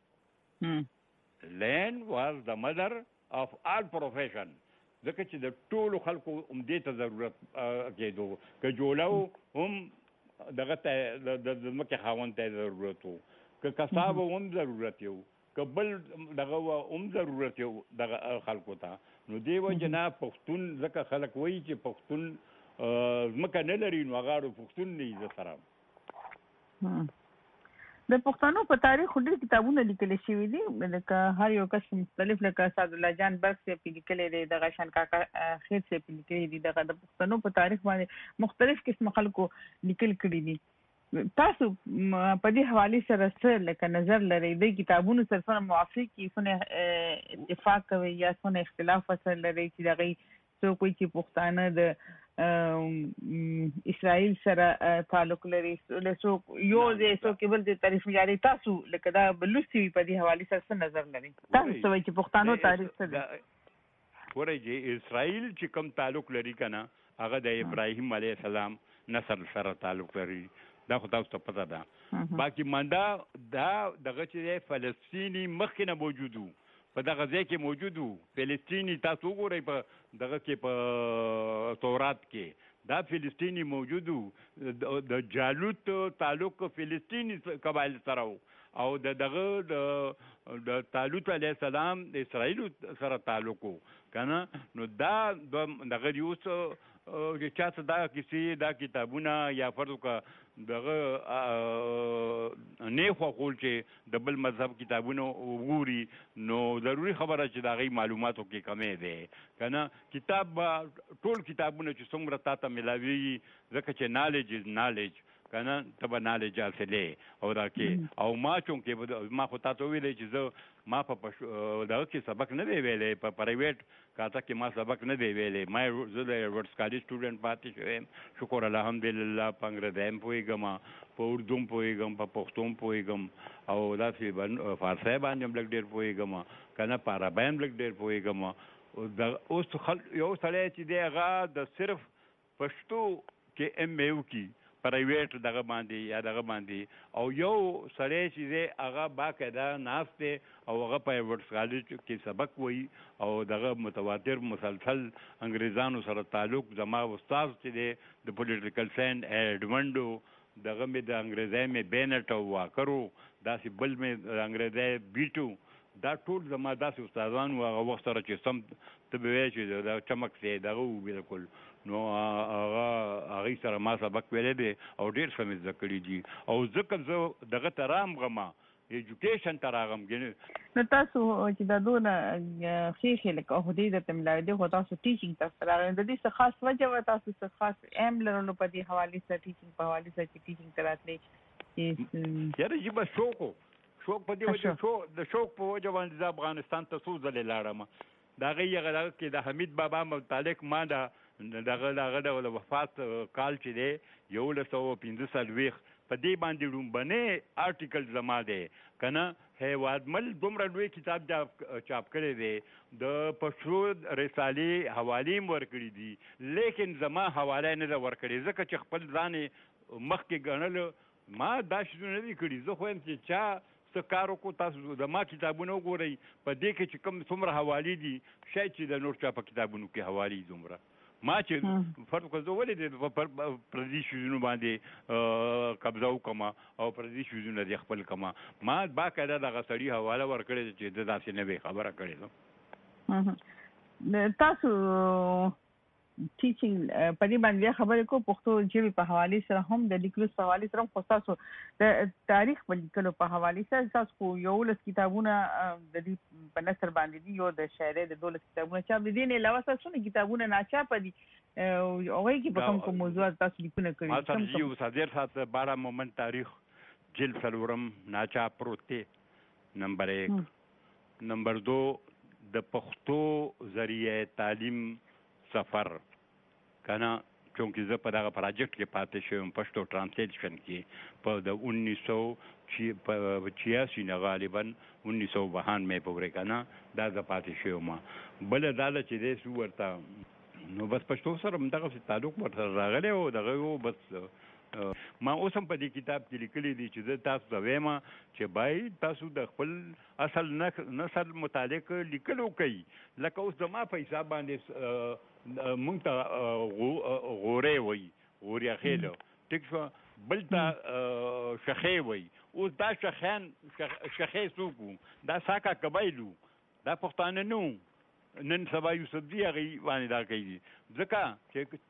[SPEAKER 3] land was the mother of all profession ځکه چې د ټولو خلکو دې ته ضرورت کېدو که جوړو هم دغه ته د ځمکې خاوند ته ضرورت و که کساب هم ضرورت یو که بل دغه هم ضرورت یو دغه خلکو ته نو دې وجه نه پښتون ځکه خلک وایي چې پښتون ځمکه نه لري نو هغه پښتون نه یې سره
[SPEAKER 2] د پښتنو په تاریخ ډېر کتابونه لیکل شوي دي لکه هر یو کس مختلف لکه اسد الله جان برق صاحب لیکلی دی دغه شان کاکا خیر صاحب لیکلی دي دغه د پښتنو په تاریخ باندې مختلف قسم خلکو لیکل کړي دي تاسو په دې حواله سره څه لکه نظر لرئ د کتابونو سره موافق کی څونه اتفاق کوي یا څونه اختلاف سره لري چې دغه څوک چې پښتانه د اسرائیل سره تعلق لري له څوک یو د څوک بل د تاریخ یاري تاسو لکه دا بلوسي په دې حواله سره نظر لري تاسو څه چې پښتنو تاریخ سره
[SPEAKER 3] ورته اسرائیل چې کوم تعلق لري کنه هغه د ابراهیم علیه السلام نسل سره تعلق لري دا خو تاسو ته پته ده باقي مندا دا دغه چې فلسطینی مخکنه موجودو په دغه ځای کې موجودو فلسطینی تاسو وګورئ په دغه کې په تورات کې دا فلسطینی موجودو د جالوت تعلق فلسطینی قبایل سره او دغه د طالوت علیه السلام د اسرائیل سره تعلق کنه نو دا دغه یوس چې چاته دا کیسې دا کتابونه یا فرض وکړه دغه نه خو خول چې د بل مذهب کتابونه وګوري نو ضروری خبره چې دا غي معلوماتو کې کمې ده کنه کتاب ټول کتابونه چې څومره تاسو ملاوي ځکه چې نالج از نالج کنه تبه نالج حاصله او دا کې او ما چون کې ما خو تاسو ویلې چې زه ما په دغه کې سبق نه دی ویلې په پرایویټ کاته کې ما سبق نه دی ویلې ما زه د ورډ سکالي سټوډنټ پاتې شوم شکر الحمدلله پنګردم پويګم په اردو پويګم په پښتو پويګم او دا چې فارسی باندې بلک ډیر پويګم کنه په عربی بلک ډیر پويګم او اوس یو سړی چې دی هغه د صرف پښتو کې ام یو کې پرایویټ دغه باندې یا دغه باندې او یو سړی چې دی هغه باقاعده ناست دی او هغه په ورډ سکالي کې سبق وایي او دغه متواتر مسلسل انګریزانو سره تعلق زما استاد چې دی د پولیټیکل ساينس ایډمنډو دغه مې د انګریزي مې بینټ او واکرو داسې بل مې د انګریزي بیټو دا ټول زما داسې استادان و هغه وخت سره چې سم ته به وایي چې دا چمک دی دغه بالکل نو هغه سره ما سبق ویلې دی او ډېر څه مې زده کړي دي او ځکه زه دغه ته رامغم ایجوکیشن ته راغم
[SPEAKER 2] نو تاسو چې دا دونه ښې لکه هدي د تملای دی خو تاسو ټیچینګ ته راغلی د دې څه خاص وجه و تاسو څه خاص ایم لرلو په دې حواله سره ټیچینګ په حواله سره چې ټیچینګ ته راتلې
[SPEAKER 3] یاره چې بس شوق په دې وجه د شوق په وجه باندې د افغانستان ته څو ځلې لاړم دا غیغه کې د حمید بابا متعلق ما دغه وفات کال چې دی 1945 په دې باندې لومبنه آرټیکل زما دی کنه هیوادمل دومره لوی کتاب چاپ کړی دی د پښتو رسالې حوالې ورکړي دي لیکن زما حواله نه ورکړي ځکه چې خپل ځان مخکې ګڼل ما دا شنو نه دي کړي زه خو چې چا څه کار وکړو تاسو د ما کتابونه وګورئ په دې کې چې کوم څومره حوالې دي شاید چې د نور چا په کتابونو کې حوالې دومره ما چې فرض کړو زه ولې د پردي شیزونو باندې قبضه وکړم او پردي شیزونه دې خپل کړم ما باقاعده دغه سړي حواله ورکړې چې د داسې نه وي خبره کړې
[SPEAKER 2] تاسو ټیچینګ په دې باندې خبرې کو پښتو ژبې په حواله سره هم د لیکلو په حواله سره خو تاسو د تاریخ په لیکلو په حواله سره تاسو یو لس کتابونه د دې په نثر باندې دي یو د شاعرۍ د 12 کتابونه چاپ دي نه علاوه تاسو نه کتابونه ناچاپ دي هغه کې په کوم موضوعات تاسو لیکونه کړی
[SPEAKER 3] ما تاسو یو صدر سات 12 مومن تاریخ جلد سلورم ناچاپ پروت دی نمبر 1 نمبر 2 د پښتو ذریعہ تعلیم سفر کنه چونکه زه په دغه پروجیکټ کې پاتې شوم پښتو ترانسلیشن کې په د 1986 نه غالبا 1992 مې پورې کنه دا زه پاتې شوم بل دا چې دې سو ورته نو بس پښتو سره دغه تعلق ورته راغلی او دغه بس ما اوس هم په دې کتاب کې لیکلي دي چې تاسو ته وایم چې باید تاسو د خپل اصل نسل متعلق لیکلو کوي لکه اوس زما په حساب باندې مونږ ته غورې وایي غوریا خېلو ټیک شو بل ته شخې وایي اوس دا شخې څوک دا ساکا قبایلو دا پښتانه نو نن سبا یوسف دی هغه باندې دا کوي ځکه چې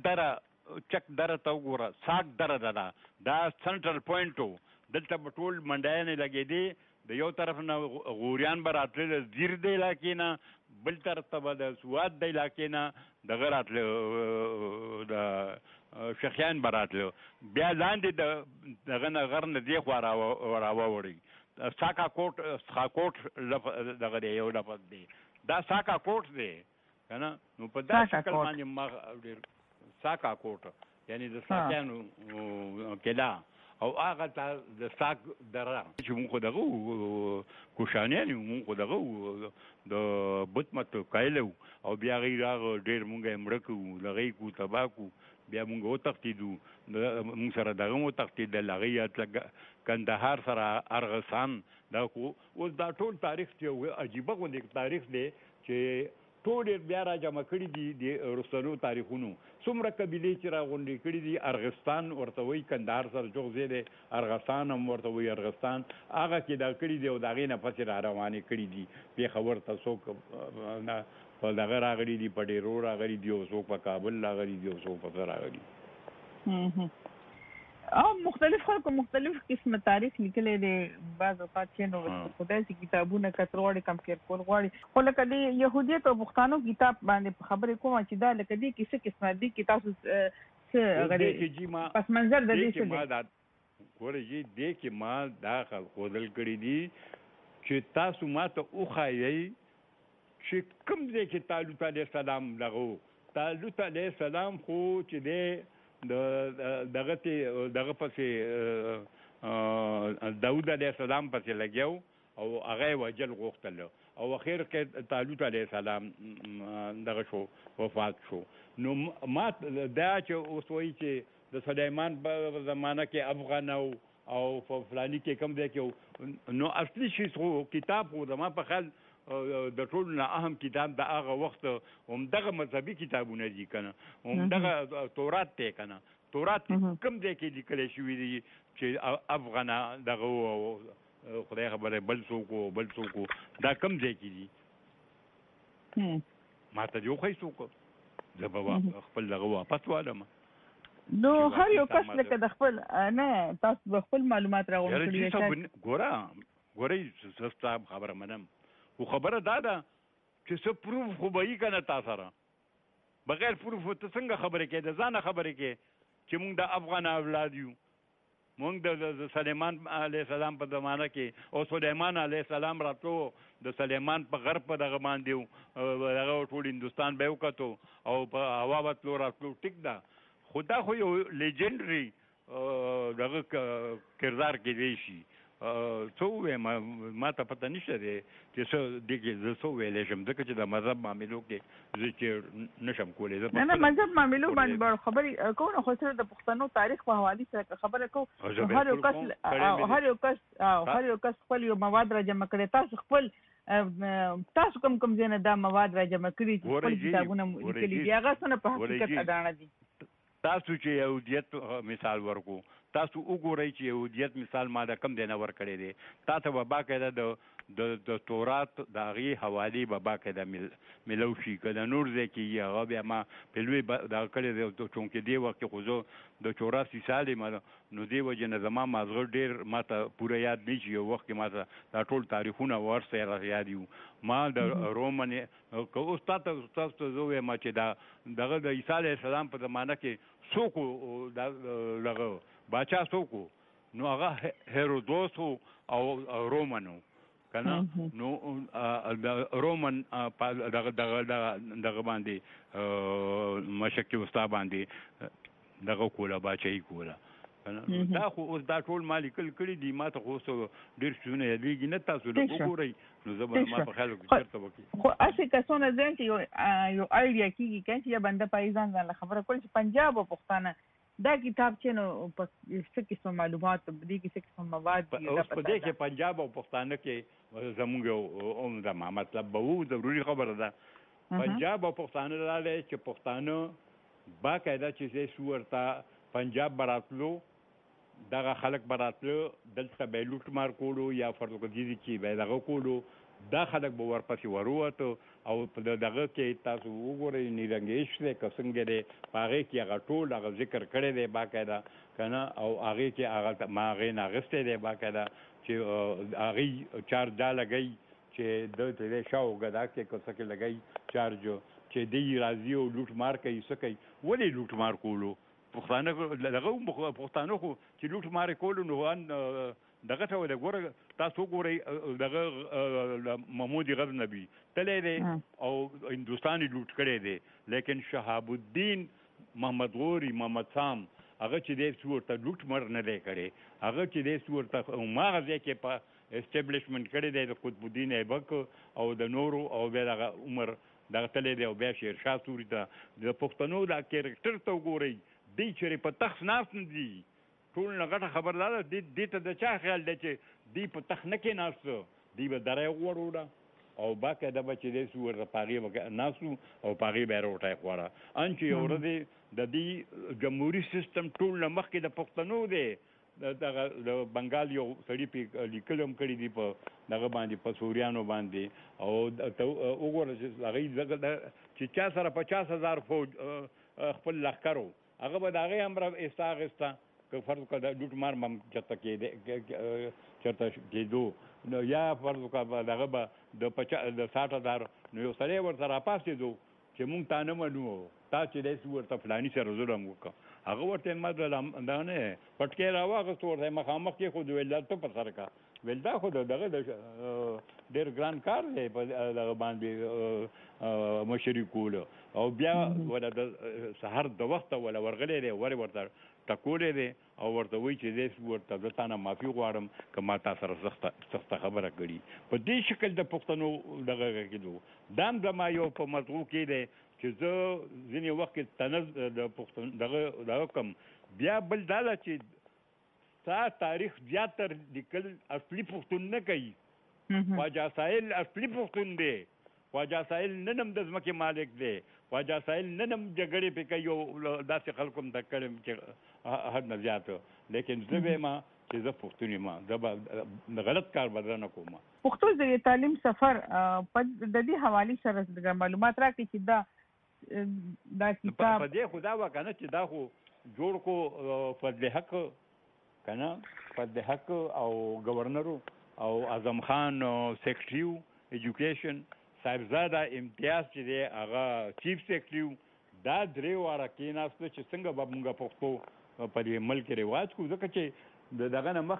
[SPEAKER 3] چک دره ته وګوره ساک دره ده دا سنټرل پوینټ دلته به ټول منډیانې لګېدې د یو طرف نه غوریان به راتلل زیر د علاقې نه بل طرف ته به د سوات د علاقې نه دغه راتله د شیخیان به راتله بیا لاندې دغه نه غر نه دې خوا راوړئ ساکا کوټ دغه دی یو لفظ دی دا ساکا کوټ دی که نه نو په دا شکل باندې ساکا کوټ یعنی د ساکانو کلا او هغه د ساک دره چې موږ دغه کوشانیان موږ دغه د بوتمت کایلو او بیا غیر هغه ډیر موږ مړکو لغې کو تباکو بیا موږ وتختیدو موږ سره دغه وتختید لغې کندهار سره ارغسان دا کو اوس دا ټول تاریخ چې عجیبه غوندې تاریخ دی چې ټول بیا را جمع کړي دي د رسولو تاریخونو څومره قبیلې چې راغونډې کړي دي ارغستان ورته وایي کندهار سره جوغځې دی ارغستان هم ورته وایي ارغستان هغه کې دا کړي دي او د هغې نه پسې را روانې کړي دي پېښور ته څوک په دغه راغلي دي په ډیرو راغلي دي او څوک په کابل راغلي دي او څوک په څه راغلي
[SPEAKER 2] او مختلف خلکو مختلف قسمه تاریخ لیکلی دی بعض اوقات چې نو خدای سي کتابونه کتر غواړي کمپیر کول غواړي خو لکه د یهودیت او پښتنو کتاب باندې خبرې کوم چې دا لکه دې کې څه قسمه دي کې تاسو څه غواړئ پس منظر د دې څه دی
[SPEAKER 3] ګورئ دې کې ما دا خودل کړی دي چې تاسو ما ته وښایئ چې کوم ځای کې طالوت علیه السلام طالوت علیه السلام خو چې دی دغه پسې داود علیه السلام پسې لګیو او هغه وجل غوښتل او اخر کې طالوت علیه السلام دغه شو وفات شو نو ما دا چې اوس وایي چې د سلیمان په زمانه کې افغان او په فلاني کې کم دی کې نو اصلي شي کتاب خو زما په خیال د ټولو نه اهم کتاب د هغه وخت همدغه مذهبي کتابونه دي که نه همدغه تورات دی که نه تورات کوم ځای کې لیکلی شوي دي چې افغانه دغه خدای خبره بل څوک دا کوم ځای کې دي ما ته دې وښایي څوک زه به خپل دغه واپس والم
[SPEAKER 2] نو هر یو کس لکه د خپل نه تاسو د خپل معلومات راغونډ
[SPEAKER 3] کړي ګورئ ستا خبره منم خو خبره دا ده چې څه پروف خو به یي که نه تا سره بغیر پروف ته څنګه خبرې کوې د ځانه خبرې کوې چې مونږ د افغان اولاد یو مونږ د سلیمان علیه السلام په زمانه کې او سلیمان علیه السلام راتلو د سلیمان په غرب په دغه باندې دغه ټول هندوستان به یې وکتو او په هوا به تلو راتلو ټیک ده خو دا خو یو لیجنډري دغه کردار کې دی شي څو ما ته پته نشته دی چې څه دغه زه څو ویلې شم ځکه چې د مذهب معاملو کې زه چې نشم کولی
[SPEAKER 2] نه مذهب معاملو باندې خبرې کوو خو سره د پښتنو تاریخ په حواله سره خبره کوو هر یو کس خپل یو مواد را جمع کړي تاسو کوم ځای نه دا مواد را جمع کړي چې خپل کتابونه لیکلي دي هغه څنګه په حقیقت اډانه دي
[SPEAKER 3] تاسو چې یهودیت مثال ورکو تاسو وګورئ چې یهودیت مثال ما د کم دی نه ورکړی دی تاسو به باقاعده د تورات د هغې حوالې به باقاعده ملو شي که د نور ځای کې هغه بیا ما په لوی دغه کړی دی چونکې دې وخت کې خو زه د 84 سال یم نو دې وجې نه زما مازغه ډېر ما ته پوره یاد نه شي یو وخت کې ما ته دا ټول تاریخونه ورسره یاد یو ما د رومن که اوس تاسو زه وایم چې دغه د عیسی علیه السلام په زمانه کې څوک دغه باچا څوک نو هغه هیرودوس او رومنو کنه نو رومن دغه باندې مشکې وستا باندې دغه کوله باچای کوله دا خو اوس دا ټول ما لیکل کړي دي ما ته خو ډېر څونه یادېږي نه تاسو له وګورئ نو زه به ما په خیال کې چېرته وکړي
[SPEAKER 2] خو هسې کسونه ځین چې یو آیډیا کېږي که چې بنده پایزان ځان خبره کول چې پنجاب او پښتانه دا کتاب چې نو په څه قسم معلومات دي کې څه قسم مواد دي
[SPEAKER 3] اوس په دې کې پنجاب او پښتانه کې زموږ عمده مطلب به وو ضروري خبره ده پنجاب او پښتانه راغلي چې پښتانه باقاعده چې ورته پنجاب براتلو دغه خلک براتلو دلته به لوټ مار کولو یا فرض کې به دغه کولو دا خلک به ورپسې وروته او په دغه کې تاسو وګورئ نیرنګیش دی که څنګه دی په هغې کې هغه ټول هغه ذکر کړی دی باقاعده که نه او هغې کې هغه ما هغې نه اخیستی دی باقاعده چې هغې چارج دا لګوي چې دلته دی شاوګه دا کې که څه کې لګوي چارج چې دی راځي او لوټ مار کوي څه کوي ولې لوټ مار کولو پښتانه دغه پښتانه خو چې لوټ مار کولو نو دغه ته ولې ګوره تاسو ګورئ دغه محمود غزنوي تللی دی او هندوستان یې لوټ کړی دی لیکن شهاب الدین محمد غوري محمد سام هغه چې دی ورته لوټ مر نه دی کړی هغه چې دی ورته هماغه ځای کې په اسټیبلیشمنټ کړی دی د قطب الدین ایبک او د نورو او بیا دغه عمر دغه تللی دی او بیا شیرشاه سوري ته د پښتنو دا کیریکټر ته وګورئ دی چېرې په تخت ناست نه دي ټول نه غټه خبردار دې ته د چا خیال دی چې دی په تخت نه کېناسته دی به دری وغوړوله او باقاعده به چې دی ورته په هغې ناستو او په هغې به یې روټی خوړه ان چې یو ورځې د دې جمهوري سیسټم ټول نه مخکې د پښتنو دی دغه د بنګال یو سړي پې لیکل هم کړي دي په دغه باندې په سوریانو باندې او وګوره چې هغوی چې چا سره 50,000 فوج خپل لښکر و هغه به د هغې امر ایسته اخېسته که فرض وکړه د لوټ مار به هم چېرته کېدو نو یا فرض وکړه دغه به د 60,000 نو یو سړی ورته راپاڅېدو چې مونږ تا نه منو تا چې دی ورته فلاني سره ظلم وکړه هغه ورته ما دا نه پټکی راواغست ورته مخامخ کېښود ویل ته په سر کا ویل دا خو دغه ډېر ګران کار دی په دغه باندې مشري کولو او بیا ولا د سهار د وخته ولا ورغلی دی ورته ټکولی دی او ورته وایي چې دی ورته زه تا نه معافي غواړم که ما تا سره سخته خبره کړي په دې شکل د پښتنو دغه کېدو دا هم زما یو په مضغو کې دی چې زه ځینې وخت کې تنز د پښتون دغه کوم بیا بل دا ده چې ستا تاریخ زیاتر لیکل اصلي پښتون نه کوي خواجه ساحل اصلي پښتون دی خواجه ساحل نن هم د ځمکې مالک دی خواجه ساحل نن هم جګړې پې کوي او داسې خلکو هم د کړم چې حد نه زیات لیکن زه وایم چې زه پښتون یم زه به غلط کار به نه کوم
[SPEAKER 2] پښتو ژبې تعلیم سفر د دې حوالې سره معلومات راکړي چې دا کتاب
[SPEAKER 3] په دې خو دا وه که نه چې دا خو جوړ کو فضل حق که نه فضل حق او گورنرو او اعظم خان سیکرټري ایجوکیشن صاحبزاده امتیاز چې دی هغه چیف سیکرټري دا درې واره کېناسته چې څنګه به موږ پښتو په دې ملک کې رواج کړو ځکه چې د دغه نه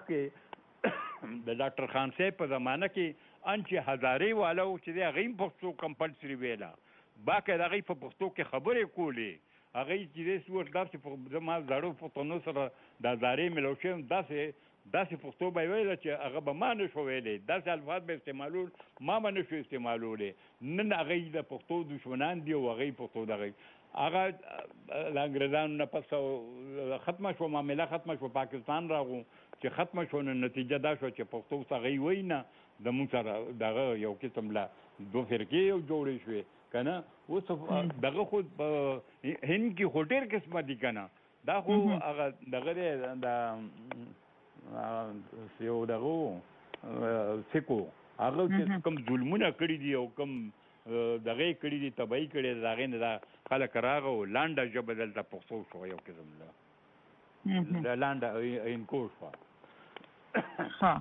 [SPEAKER 3] مخکې د ډاکټر خان صاحب په زمانه کې ان چې هزارې والا و چې دی هغې هم پښتو کمپلسري ویله باقاعده هغوی په پښتو کې خبرې کولې هغه چې څه ورته چې زما زړو پښتنو سره د زارې ملوشم داسې پښتو به ویل چې هغه به ما نه شو ویلی داسې الفاظ به استعمالول ما به نه شو استعمالولی نن هغه د پښتو دشمنان دي او هغه پښتو دغه هغه د انګریزانو نه پس ختمه شو معامله ختمه شو پاکستان راغو چې ختمه شو نو نتیجه دا شو چې پښتو هغه وی نه د موږ سره دغه یو قسم لا دوه فرقې یو جوړې شوې کنه اوس دغه خو هند کې خو ډېر قسمه دي کنه دا خو هغه دغه د یو دغه سکو هغه چې کوم ظلمونه کړي دي او کوم دغه کړي دي تبعی کړي دغه نه دا خلک راغو لانډه ژبه دلته پښتو شو یو قسم لا لانډه انکوش
[SPEAKER 2] ها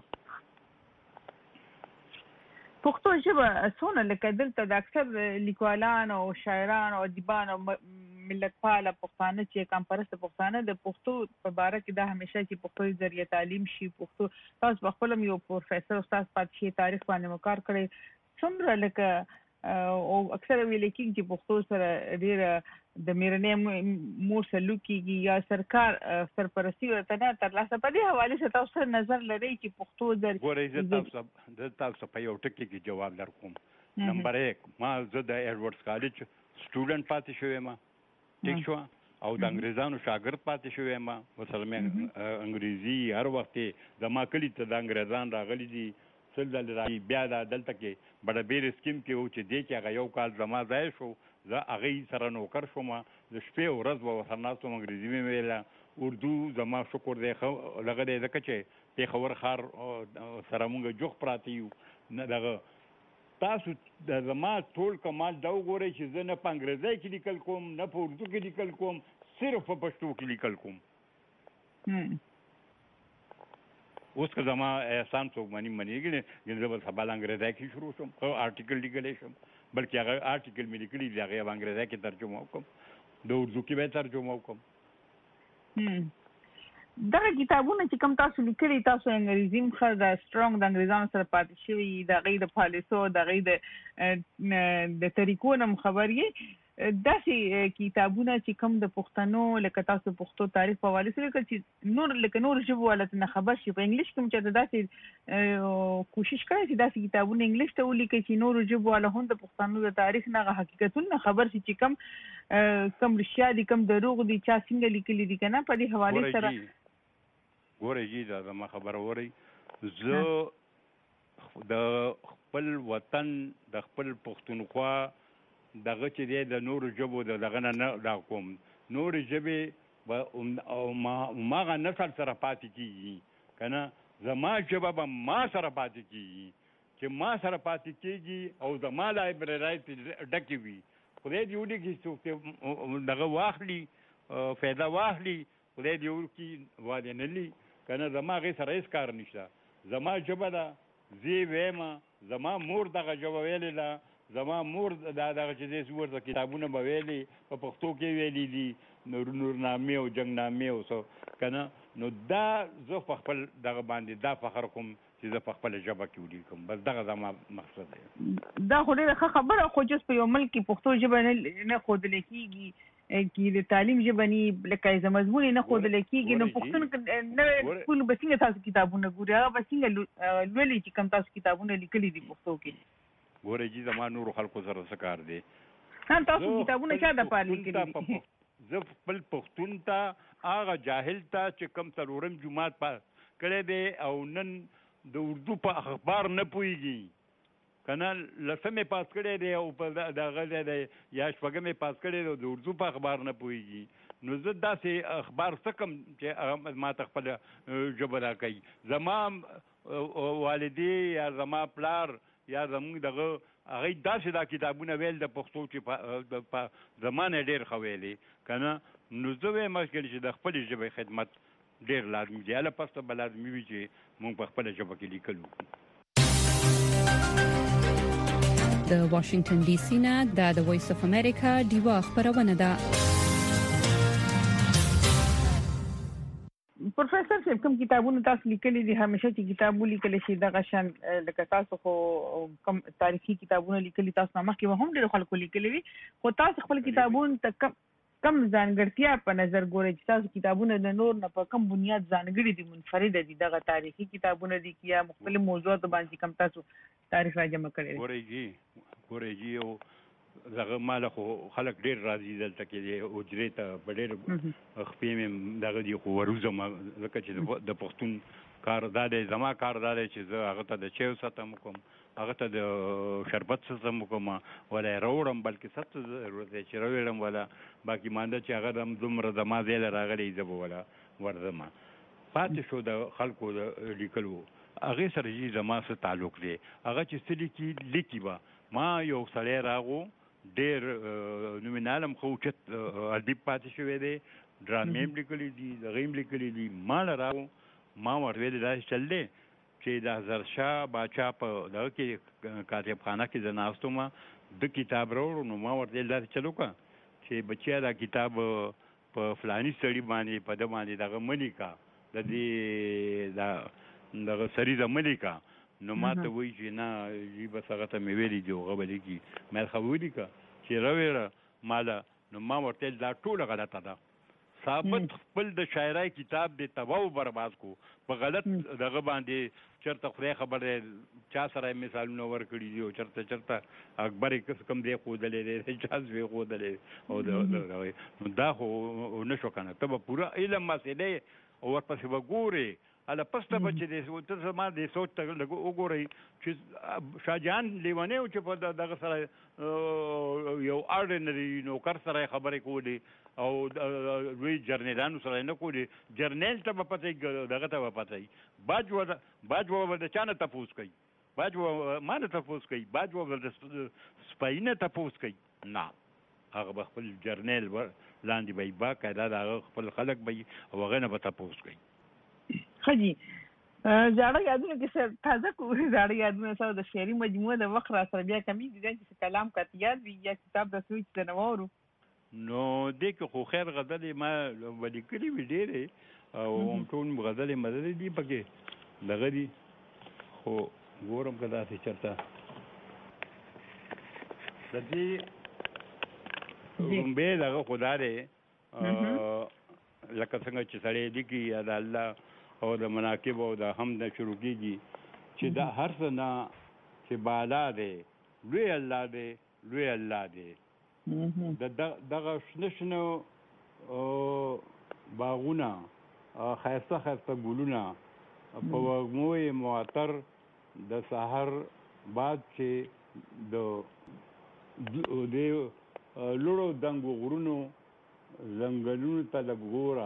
[SPEAKER 2] پښتو ژبه څونه لکه دلته د اکثر لیکوالان او شاعران او ادیبان او ملت پاله پښتانه چې کمپرست پښتانه د پښتو په باره کې دا همیشه چې پښتو ذریعہ تعلیم شي پښتو تاسو په خپل یو پروفیسور استاد پات شي تاریخ باندې مکار کړی څومره لکه او اکثر ویل کېږي چې پښتو سره ډېر د میرنۍ مور سلوک کېږي یا سرکار سرپرستی ورته نه ترلاسه په دې حواله سره تاسو نظر لرئ چې پښتو
[SPEAKER 3] ګورئ زه تاسو په یو ټکي کې جواب درکوم نمبر 1 ما زه د ایډورډز کالج سټوډنټ پاتې شوم ټیک شو او د انګریزانو شاګرد پاتې شوم مثلا انګریزي هر وخت زما کلی ته د انګریزان راغلي دي سلدل راي بیا د دلته کې بڑا بیر سکیم کې و چې دې کې هغه یو کال زما ځای شو زه هغه سره نوکر شوم د شپې ورځ به ورناستم انګریزي مې ویله اردو زما شکر دی لغه دی ځکه چې پیښور ښار سره مونږ جوخ پراته یو نه دغه تاسو د زما ټول کمال دا وګورئ چې زه نه په انګریزي کې لیکل کوم نه په اردو کې لیکل کوم صرف په پښتو کې لیکل کوم اوس که زما احسان څوک منیږي زه به سبا انګریزي کې شروع شم خو آرټیکل لیکلی شم بلکې هغه آرټیکل مې لیکلی دی هغه په انګریزي کې ترجمه وکړم د اردو کې به ترجمه وکړم
[SPEAKER 2] دغه کتابونه چې کوم تاسو لیکلي تاسو انګریزي مخه د سترونګ د انګریزانو سره پاتې شوي د غي د پالیسو د غي د طریقو نه خبرې داسې کتابونه چې کوم د پښتنو لکه تاسو پښتو تاریخ په حواله سره چې نور ژبو ولته نه خبر شي په انګلیش کوم چې داسې کوشش کوي چې داسې کتابونه انګلیش ته ولیکي چې نور ژبو ولته هم د پښتنو د تاریخ نه حقیقتونه خبر شي چې کم رښتیا دي کم دروغ دي چا څنګه لیکلي دي کنه په دې حواله سره
[SPEAKER 3] ګورئ جی دا زما خبره اورئ زه د خپل وطن د خپل پښتونخوا دغه چې دی د نورو ژبو دغه نه دا کوم نورو ژبې او ماغه نسل سره پاتې کېږي که نه زما ژبه به ما سره پاتې کېږي چې ما سره پاتې کېږي او زما لایبررۍ ډکې وي خدای دې ولیکي څوک دغه واخلي فایده واخلي خدای دې وکړي واده نه لي که نه زما هغې سره هېڅ کار نشته زما ژبه ده زه ویم زما مور دغه ژبه ویلې ده زما مور دغه چې دی ورته کتابونه به ویلې په پښتو کې ویلي دي نورنامې او جنګنامې او څه که نه نو دا زه په خپل دغه باندې دا فخر کوم چې زه په خپله ژبه کې ولیکم بس دغه زما مقصد دی
[SPEAKER 2] دا خو ډېره ښه خبره خو جز په یو ملک کې پښتو ژبه نه ښودلی کېږي کې د تعلیم ژبه نه لکه مضمون نه ښودلی کېږي نو پښتون نوی سکول به څنګه تاسو کتابونه ګوري هغه به څنګه لولي چې کوم تاسو کتابونه لیکلي دي پښتو کې
[SPEAKER 3] ګورئ جي زما نورو خلکو سره څه کار دی
[SPEAKER 2] تاسو کتابونه چا دپاره لیکلي دي
[SPEAKER 3] زه خپل پښتون ته هغه جاهل ته چې کوم څلورم جومات کړی دی او نن د اردو په اخبار نه پوهېږي که نه لسمې پاس کړی دی او په دغه دی یا شپږمې پاس کړی دی د اردو په اخبار نه پوهېږي نو زه داسې اخبار څه کوم چې ما ته خپله ژبه راکوي زما والدې یا زما پلار یا زموږ دغه هغوی داسې دا کتابونه ویل د پښتو چې زما نه ډېر ښه ویلې که نه نو زه وایم چې د خپلې ژبې خدمت ډېر لازمي دی هله پسته به لازمي وي چې موږ په خپله ژبه کې لیکل وکړو
[SPEAKER 5] د واشنگټن ډي سي نه د وایس اف امریکا ډیوا خبرونه ده
[SPEAKER 2] پروفیسور صاحب کوم کتابونه تاسو لیکلي دي همیشه چې کتاب ولیکل شي دغه شان لکه تاسو خو کوم تاریخي کتابونه لیکلي تاسو مخکې هم ډېر خلکو لیکلي وي خو تاسو خپل کتابونه ته کم ځانګړتیا په نظر ګورئ چې تاسو کتابونه د نور نه په کم بنیاد ځانګړي دي منفرد دي دغه تاریخي کتابونه دي یا مختلف موضوعات باندې کم تاسو تاریخ راجمع کړی
[SPEAKER 3] ګورئ جی او زغه مال خو خلک ډیر راځي دلته کې اجرې ته ډیر خپې مې دغه دی خو وروزم ځکه چې د پښتون کار دا زما کار دا چې زه هغه ته د چیو ساتم کوم هغه ته د شربت ساتم کوم ولا روړم بلکې ست ضرورت چې روړم ولا باقي مانده چې هغه د دومره د ما زیل راغلی زب ولا ورزما پاتې شو د خلکو د لیکلو هغه سره یې زما سره تعلق دی هغه چې ستلی لیکي با ما یو سړی راغو ډیر نومینالم خو چت ادب پاتې شوی دی ډرامې لیکلي دي غیم لیکلي دي ما راغو ما ورته دا چل دی چې د حضرت شاه باچا په دغه کې کاتبخانه کې د ناستو ما د کتاب راوړو نو ما ورته دا چلو کا چې بچیا دا کتاب په فلانی سړي باندې په د باندې دغه ملیکا د دې دغه سړي د ملیکا نو ما ته وایي چې نه جی بس هغه ته مې ویلي دي هغه به لیکي مې خبرې کا چې راوړه مالا نو ما ورته دا ټوله غلطه ده ثابت خپل د شاعرای کتاب د تباہ برباد کو په غلط دغه باندې چرته خدای خبره چا سره مثالونه ورکړي دي او چرته اکبر کم دی خو دلې چاز وی خو دلې او دا خو نشو کنه ته پورا علم مسئله او ورپسې وګوري اله پسته بچی دې ته ما دې سوچ ته وګورئ چې شاهجهان لیوانی او چې په دغه سره یو اورډینری نوکر سره خبرې کولې او لوی جرنیلانو سره نه کولې جرنیل ته په پته دغه ته په پته باج و د چانه تفوس کوي باج و ما نه تفوس کوي باج و د سپاینه تفوس کوي نه هغه خپل جرنیل لاندې به با کړه دا خپل خلک به او هغه نه به تفوس کوي
[SPEAKER 2] خجی زړه یادونه کې سر تازه کو زړه یادونه سره د شعري مجموعه د وخت را سره بیا کمی دي چې کلام کاتیات وی یا کتاب د سوچ د نوورو
[SPEAKER 3] نو دې کې خو خیر غزلې ما ولیکلي وی ډېرې او ټول غزلې مدد دي پکې دغه دي خو ګورم کدا څه چرته د دې به دغه خدای لکه څنګه چې سړی لیکي یا د الله او د مناقب او د حمد شروع کیږي چې دا هر څه نه چې بالا دی لوی الله دی دغه شنو باغونه خیسته ګلونه په وږموی معطر د سحر بعد چې د لوړو دنګو غرونو زنګلونو ته لګورا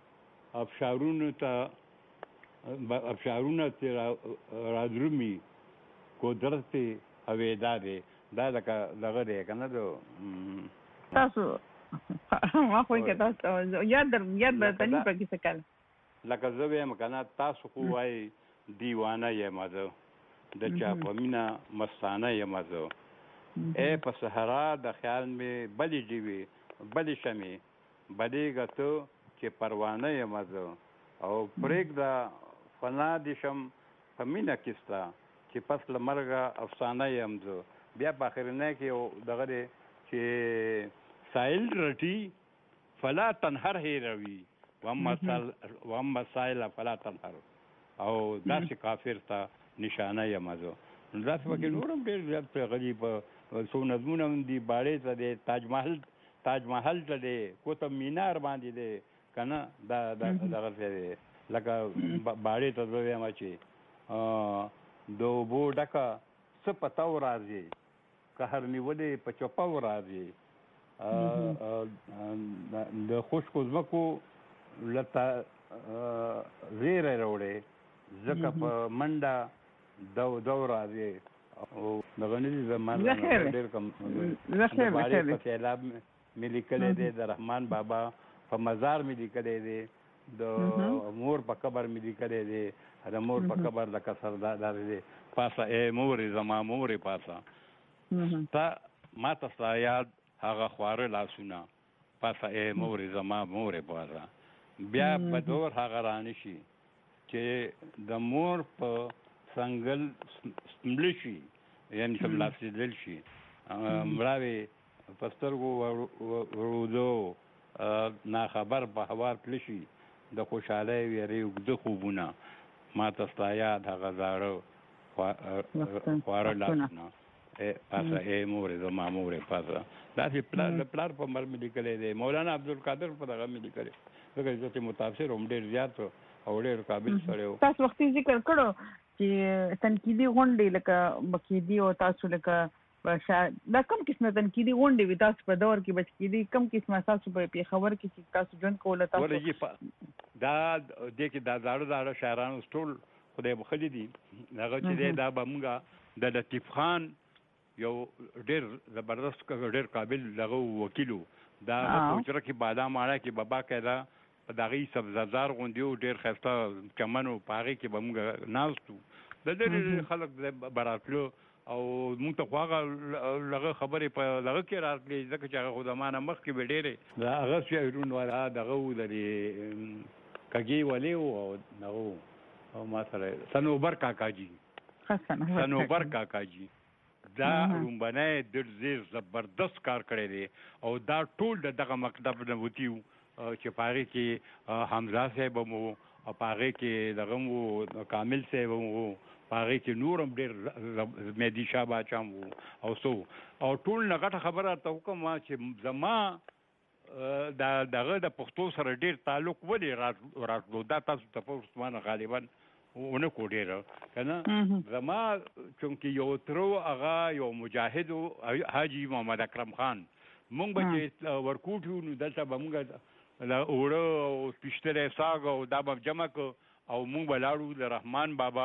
[SPEAKER 3] ابشارونه ته رادرمي قدرت اویدا دی دا لکه دغه دی کنه
[SPEAKER 2] تاسو ما خو کې تاسو یاد به تني پکې څه کړ
[SPEAKER 3] لکه زه وایم کنه تاسو خو وای دیوانه یم زه د چا په مینا مستانه یم زه اے په صحرا د خیال می بلی دیوي بلی شمي بلی غته چې پروانه یم زه او پرېګ دا فنا دي شم په مینا کېستا چې پس لمرګه افسانه یم زه بیا په اخرنه کې دغه چې سائل رټي فلا تنهر هیروي واما سائل فلا تنهر او داسې کافر ته نشانه یم زه نو داسې پکې نورم ډېر زیات په غریب څو نظمونه دي باړې ته دی تاج محل ته دی قطب مینار باندې دی کنه دا دغه دی لکه باړې ته زه وایم چې د اوبو ډکه څه پتاو راځي قهر نیولې په چوپاو راځي د خشکو ځمکو لته زیری راوړې ځکه په منډه دو راځي او دغه نږدې زمانه ډېر کم باړې په سیلاب مې لیکلی دی د رحمان بابا په مزار مې لیکلی دی د مور په قبر مې لیکلی دی د مور په قبر لکه سردار دی پاسه ای مورې زما مورې پاسه تا ما ته ستا یاد هغه خواره لاسونه پاسه ای مورې زما مورې پاسه بیا په دور هغه رانشي چې د مور په څنګل سملی شي یعنی سملاسېدل شي مړاوې په سترګو ورودو نا خبر په هوار کلشي د خوشاله ویری وګد خوبونه ما تاسو یاد هغه زاړه خواره لاسونه پاسه مور زما مور پاسه دا چې پلار په مر ملي کړي دی مولانا عبدالقادر په دغه ملي کړي دغه چې متاثر هم ډیر زیات او ډیر قابل سره
[SPEAKER 2] تاسو وختي ذکر کړو چې تنقیدي غونډې لکه بکیدی او تاسو لکه دا کم قسمه تنقیدي غونډې وي تاسو په دور کې بچکیدي کم قسمه تاسو په پیښور کې چې تاسو ژوند کوله تاسو
[SPEAKER 3] دا د کې دا زاړه شاعرانو ټول خدای بخلي دي هغه چې دا بمګه د لطیف خان یو ډیر زبردست ډیر قابل دغه وکیلو دا پوجره کې بادام اړه کې بابا کېدا په دغه سبززار غوندیو ډیر خسته چمنو پاغي کې بمګه ناستو د ډیر خلک براتلو او موږ ته خواغه لغه خبرې په لغه کې راتلې ځکه چې هغه خدامانه مخ کې ډېرې دا هغه شعرونه ولا دغه ولري کګي ولې او نو او ما سره سنوبر کاکاجي دا رومبنه د زیر زبردست کار کړی دی او دا ټول دغه مکتب نه وتیو چې پاره کې حمزه صاحب مو او پاره کې دغه مو کامل صاحب مو پاره کې نورم ډېر مهدي شاه باچا مو او سو او ټول نغټه خبره ته کوم چې زما دغه د پښتو سره ډېر تعلق ولې راتلو دا تاسو ته پښتون غالبا ونه کوډیر کنه زما چونکی یو ترو هغه یو مجاهد حاجی محمد اکرم خان مونږ به ورکوټو نو دلته به مونږ لا اوړه او پښتره ساګ او دا به جمع کو او مونږ بلاړو د رحمان بابا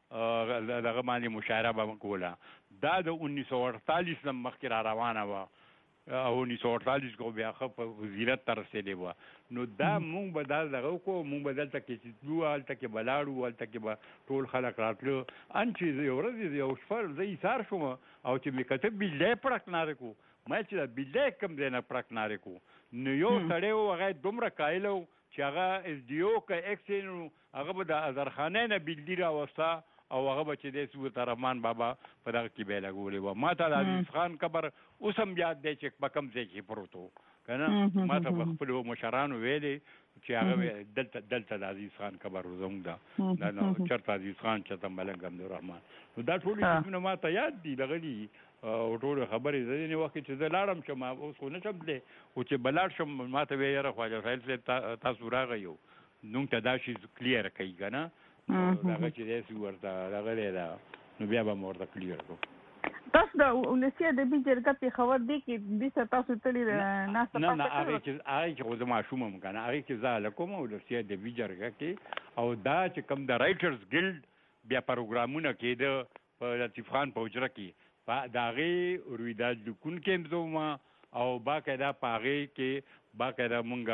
[SPEAKER 3] دغه باندې مشاعره به کوله دا د 1948 نم مخکې را روانه و او 1948 کو بیا خپ وزارت تر رسیدلی و نو دا مونږ به دغه کو مونږ بدل تک چې دوه حالت کې بلاړو حالت کې به ټول خلک راتلو ان چې یو ورځ یو شفر زې سار شوم او چې می کتب بلې پړک نار کو ما چې بلې کم دینه پړک نار کو نو یو سړی هغه دومره کایلو چې هغه اس ډي او کا ایکسین هغه به د ازرخانه نه بلډی را وستا او هغه بچی د سوت رحمان بابا په دغه کې به لګولې و ما ته د عزیز خان قبر اوسم یاد دی چې په کم ځای کې پروتو کنه ما ته خپل مشرانو ویلې چې هغه دلته د عزیز خان قبر زموږ دا نو چرته عزیز خان چرته ملنګ عبدالرحمن نو دا ټول څه ما ته یاد دي لغلی او ټول خبرې زنه وخت چې زه لاړم چې ما اوس خو نشم دې او چې بلاړ شم ما ته ویره خواجه فایل تاسو راغیو نو ته دا شي کلیر کوي کنه هغه چې دې ورته راغلی دا نو بیا به مورته کلیر کو
[SPEAKER 2] تاسو د ولسی د بیجرګه په خبر دی کې د تاسو تللی ناس
[SPEAKER 3] نه هغه چې خو زما شومم کنه هغه کې زاله کوم ولسی د بیجرګه کې او دا چې کم د رائټرز ګیلډ بیا پروګرامونه کې د لطیف خان پوجره کې داغه رویداد لکون کې زما او باقاعده پاغه کې باقاعده مونږ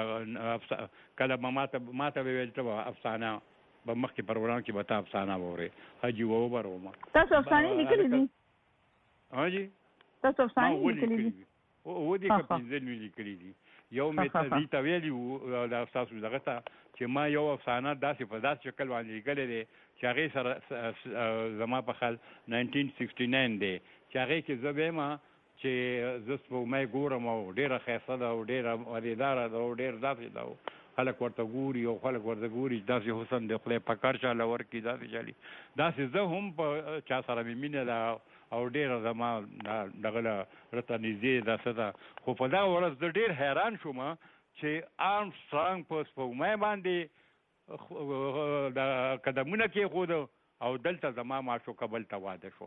[SPEAKER 3] کله ماته ویل ته افسانه په مخکې پروګرام کې به تاسو افسانه وره حاجی و وروما
[SPEAKER 2] تاسو افسانه لیکلې دي
[SPEAKER 3] حاجی
[SPEAKER 2] تاسو افسانه لیکلې دي
[SPEAKER 3] او دې کې پنځه لیکلې دي یو مې ته ویلي دا تاسو دغه ته چې ما یو افسانه داسې په داسې شکل باندې لیکلې دي چې هغه سره زما په خل 1969 دی چې هغه کې زبېما چې زس په مې ګورم او ډیره خاصه ده او ډیره ودیدار ده او ډیر ذاتي ده خلک ورته ګوري او خلک ورته ګوري داسې حسن د خپل پکار چاله ورکی داسې چالي داسې زه هم په چا سره مینه ده او ډیره زما دغه رته نږدې ده څه خو په دا ورځ د ډیر حیران شوم چې آرمسترانګ په سپوږمۍ باندې د قدمونه کې خود او دلته زما معشوقه بل ته واده شو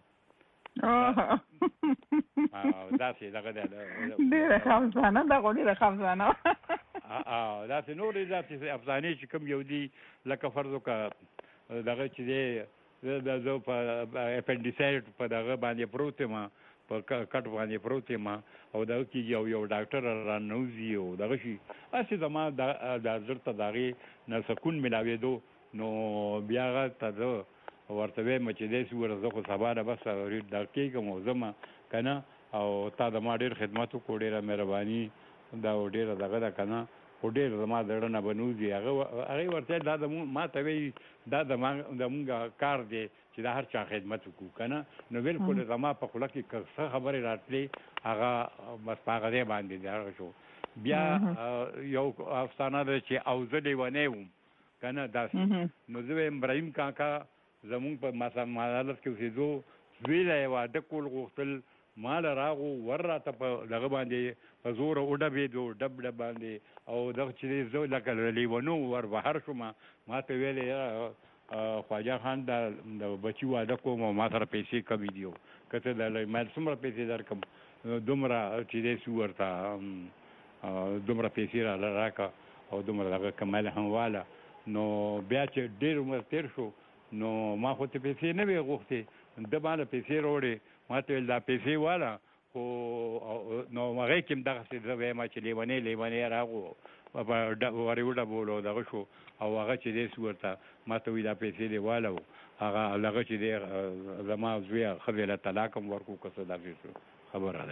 [SPEAKER 3] داسې دغه
[SPEAKER 2] ډېره خفزانه ده خو ډېره خفزانه
[SPEAKER 3] داسې نورې داسې افسانې چې کوم یو دي لکه فرض وکړه دغه چې دی زه په اپنډیسایټ په دغه باندې پروت یم په کټ باندې پروت یم او دغه کې یو ډاکټر رانوزي او دغه شي هسې زما د زړه ته د هغې نه سکون میلاوېدو نو بیا هغه ته زه ورته وایم چې داسې ورځ زه خو سبا نه بس دا کېږم او ځم که نه او تا د ما ډېر خدمت وکړو ډېره مهرباني دا ډېره دغه ده که نه خو ډېر زما زړه نه به نوځي هغې ورته دا ما ته وایي دا زمونږ کار دی چې دا هر چا خدمت وکړو که نه نو بلکل زما په خوله کې که څه خبرې راتلې هغه بس په هغه ځای باندې دی هغه شو بیا یو افسانه ده چې او زه لیونی وم کنه داسې نو زه ابراهیم کاکا زمونږ په مالت کې اوسېدو زوی له یې واده کول غوښتل مال راغو ور راته په دغه باندې په زوره وډبېدو ډب باندې او دغه چې زه لکه لیونو ور بهر شوم ما ته ویلې خواجه خان د بچي واده کوم او ما سره پیسې کمې دي که ته ما څومره پیسې درکړم دومره چې دی سو ورته دومره پیسې راله راکړه او دومره دغه کمال هم واله نو بیا چې ډېر عمر تېر شو نو ما خو ته پیسې نه وې غوښتې ده ماله پیسې راوړې ما ته ویل دا پیسې واله خو نو هغې کې هم دغسې زه وایم چې لیونی راغو ورې وډبولو دغه شو او هغه چې دی سو ورته ما ته وایي دا پیسې دې واله هغه هغه چې دی زما زوی ښځې له طلاق هم ورکړو که څه داسې شو خبره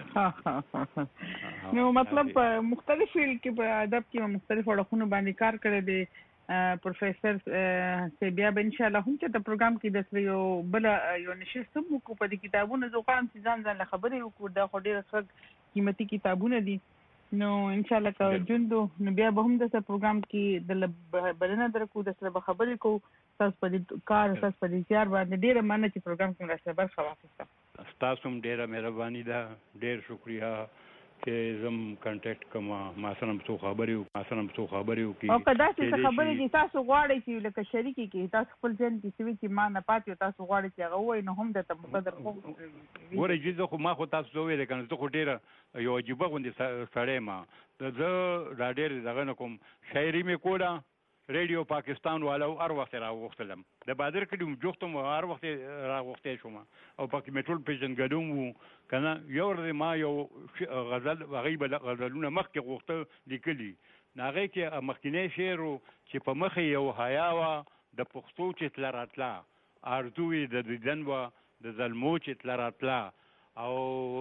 [SPEAKER 3] ده
[SPEAKER 2] نو مطلب په مختلف فیلډ کې په ادب کې مختلف اړخونو باندې کار کړی دی پروفیسر بیا به انشاءالله هم چې د پروګرام کې د یو بل یو نشست هم وکړو په دې کتابونو زه غواړم چې ځان له خبرې وکړو دا خو ډېره ښه قیمتي کتابونه دي نو انشاءالله که جون دو نو بیا به هم د پروګرام کې د بلنه درکو د سره به خبرې کوو تاسو په دې کار تاسو په دې زیار باندې ډېره مننه چې پروګرام کې مرسته برخه واخیسته
[SPEAKER 3] ستاسو هم ډېره مهرباني ده ډېر شکریه چې زم کانټیکټ کوم ما سره څو خبرې وکړي
[SPEAKER 2] او که داسې څه خبرې دي تاسو غواړئ چې لکه شریکې کې تاسو خپل ځین کې څه وي چې ما نه پاتې تاسو غواړئ چې هغه ووایي نو هم درته مقدر
[SPEAKER 3] ګورئ چې زه خو ما خو تاسو ته وویل که نه زه خو ډېره یو عجیبه غوندې سړی یم زه دا ډېر دغه نه کوم شاعري مې کوله ریډیو پاکستان والو هر وخت راغوښتلم د بادر کلي جوختم هر وخت راغوښتی شوم او پکې مې ټول پېژندګلوم وو که نه یو ورځ ما یو غزل هغوی به غزلونه مخکې غوښته لیکلي نو هغې کې مخکینی شعر و چې په مخې یو حیا وه د پښتو چې تله راتله آرزو یې د دیدن وه د زلمو چې تله راتله او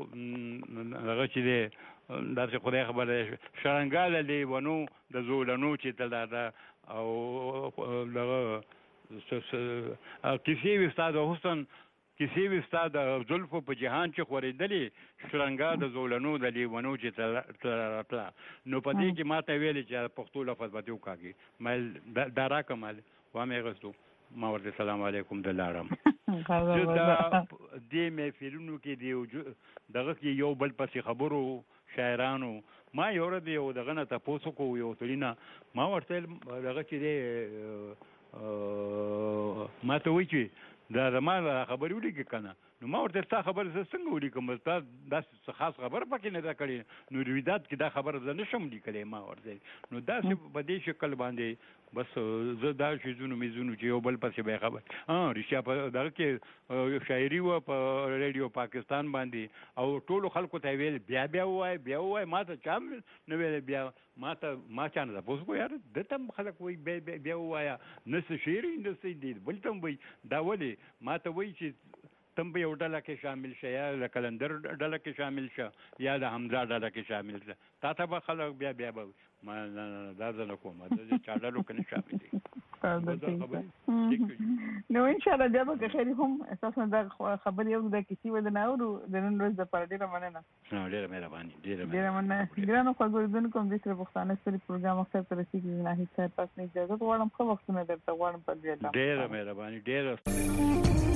[SPEAKER 3] هغه چې دی داسې خدای خبر دی شرنګا له لیونو د زولنو چې تله ده او دغه کیسې وي ستا د حسن کیسې وي ستا د زلفو په جهان چې خورېدلې شرنګا د زولنو د لیونو چې تله راتله نو په دې کې ما ته ویلې چې پښتو لفظ به دې وکاږي ما دا راکړه ما وامې اخیستو ما ورته سلام علیکم د لاړم زه دا دې محفلونو کې دی دغه کې یو بل پسې خبرو شاعرانو ما یو ورځ یو دغه نه تپوس وکړو یو سړي نه ما ورته دغه چې دی ما ته وایي چې دا زما خبرې ولیکې که نه نو ما ورته ستا خبره زه څنګه ولیکم ستا داسې خاص خبره پکې نه ده کړې نو رویداد کې دا خبره زه نشم لیکلی ما ورته نو داسې په دې شکل باندې بس زه دا شیزونو میزونو چې یو بل پسې به خبر رښتیا په دغه کې شاعري وه په ریډیو پاکستان باندې او ټولو خلکو ته ویل بیا ووایه ما ته چا نه ویل بیا ما چا نه تپوس وکړو یاره ده ته هم خلک وایي بیا ووایه نه څه شعر وي نه څه دی بل ته هم وایي دا ولې ما ته وایي چې تم به یو ډله کې شامل شه یا د کلندر ډله کې شامل شه یا د حمزه ډله کې شامل شه تا ته به خلک بیا به ما دا زه نه کوم د چا ډلو کې نه شامل دي
[SPEAKER 2] نو انشاءالله بیا به که خیر هم اساسا دا خبرې هم د کیسې ودې نه اورو د نن ورځ دپاره ډېره مننه
[SPEAKER 3] ډېره مهرباني
[SPEAKER 2] ډېره مننه ګرانو خوږو اورېدونکو همدې سره پښتانه ستړي پروګرام وخت ته رسېږي ناهید صاحب تاسو نه اجازه غواړم ښه وختونه درته غواړم په دې الله
[SPEAKER 3] ډېره مهرباني ډېره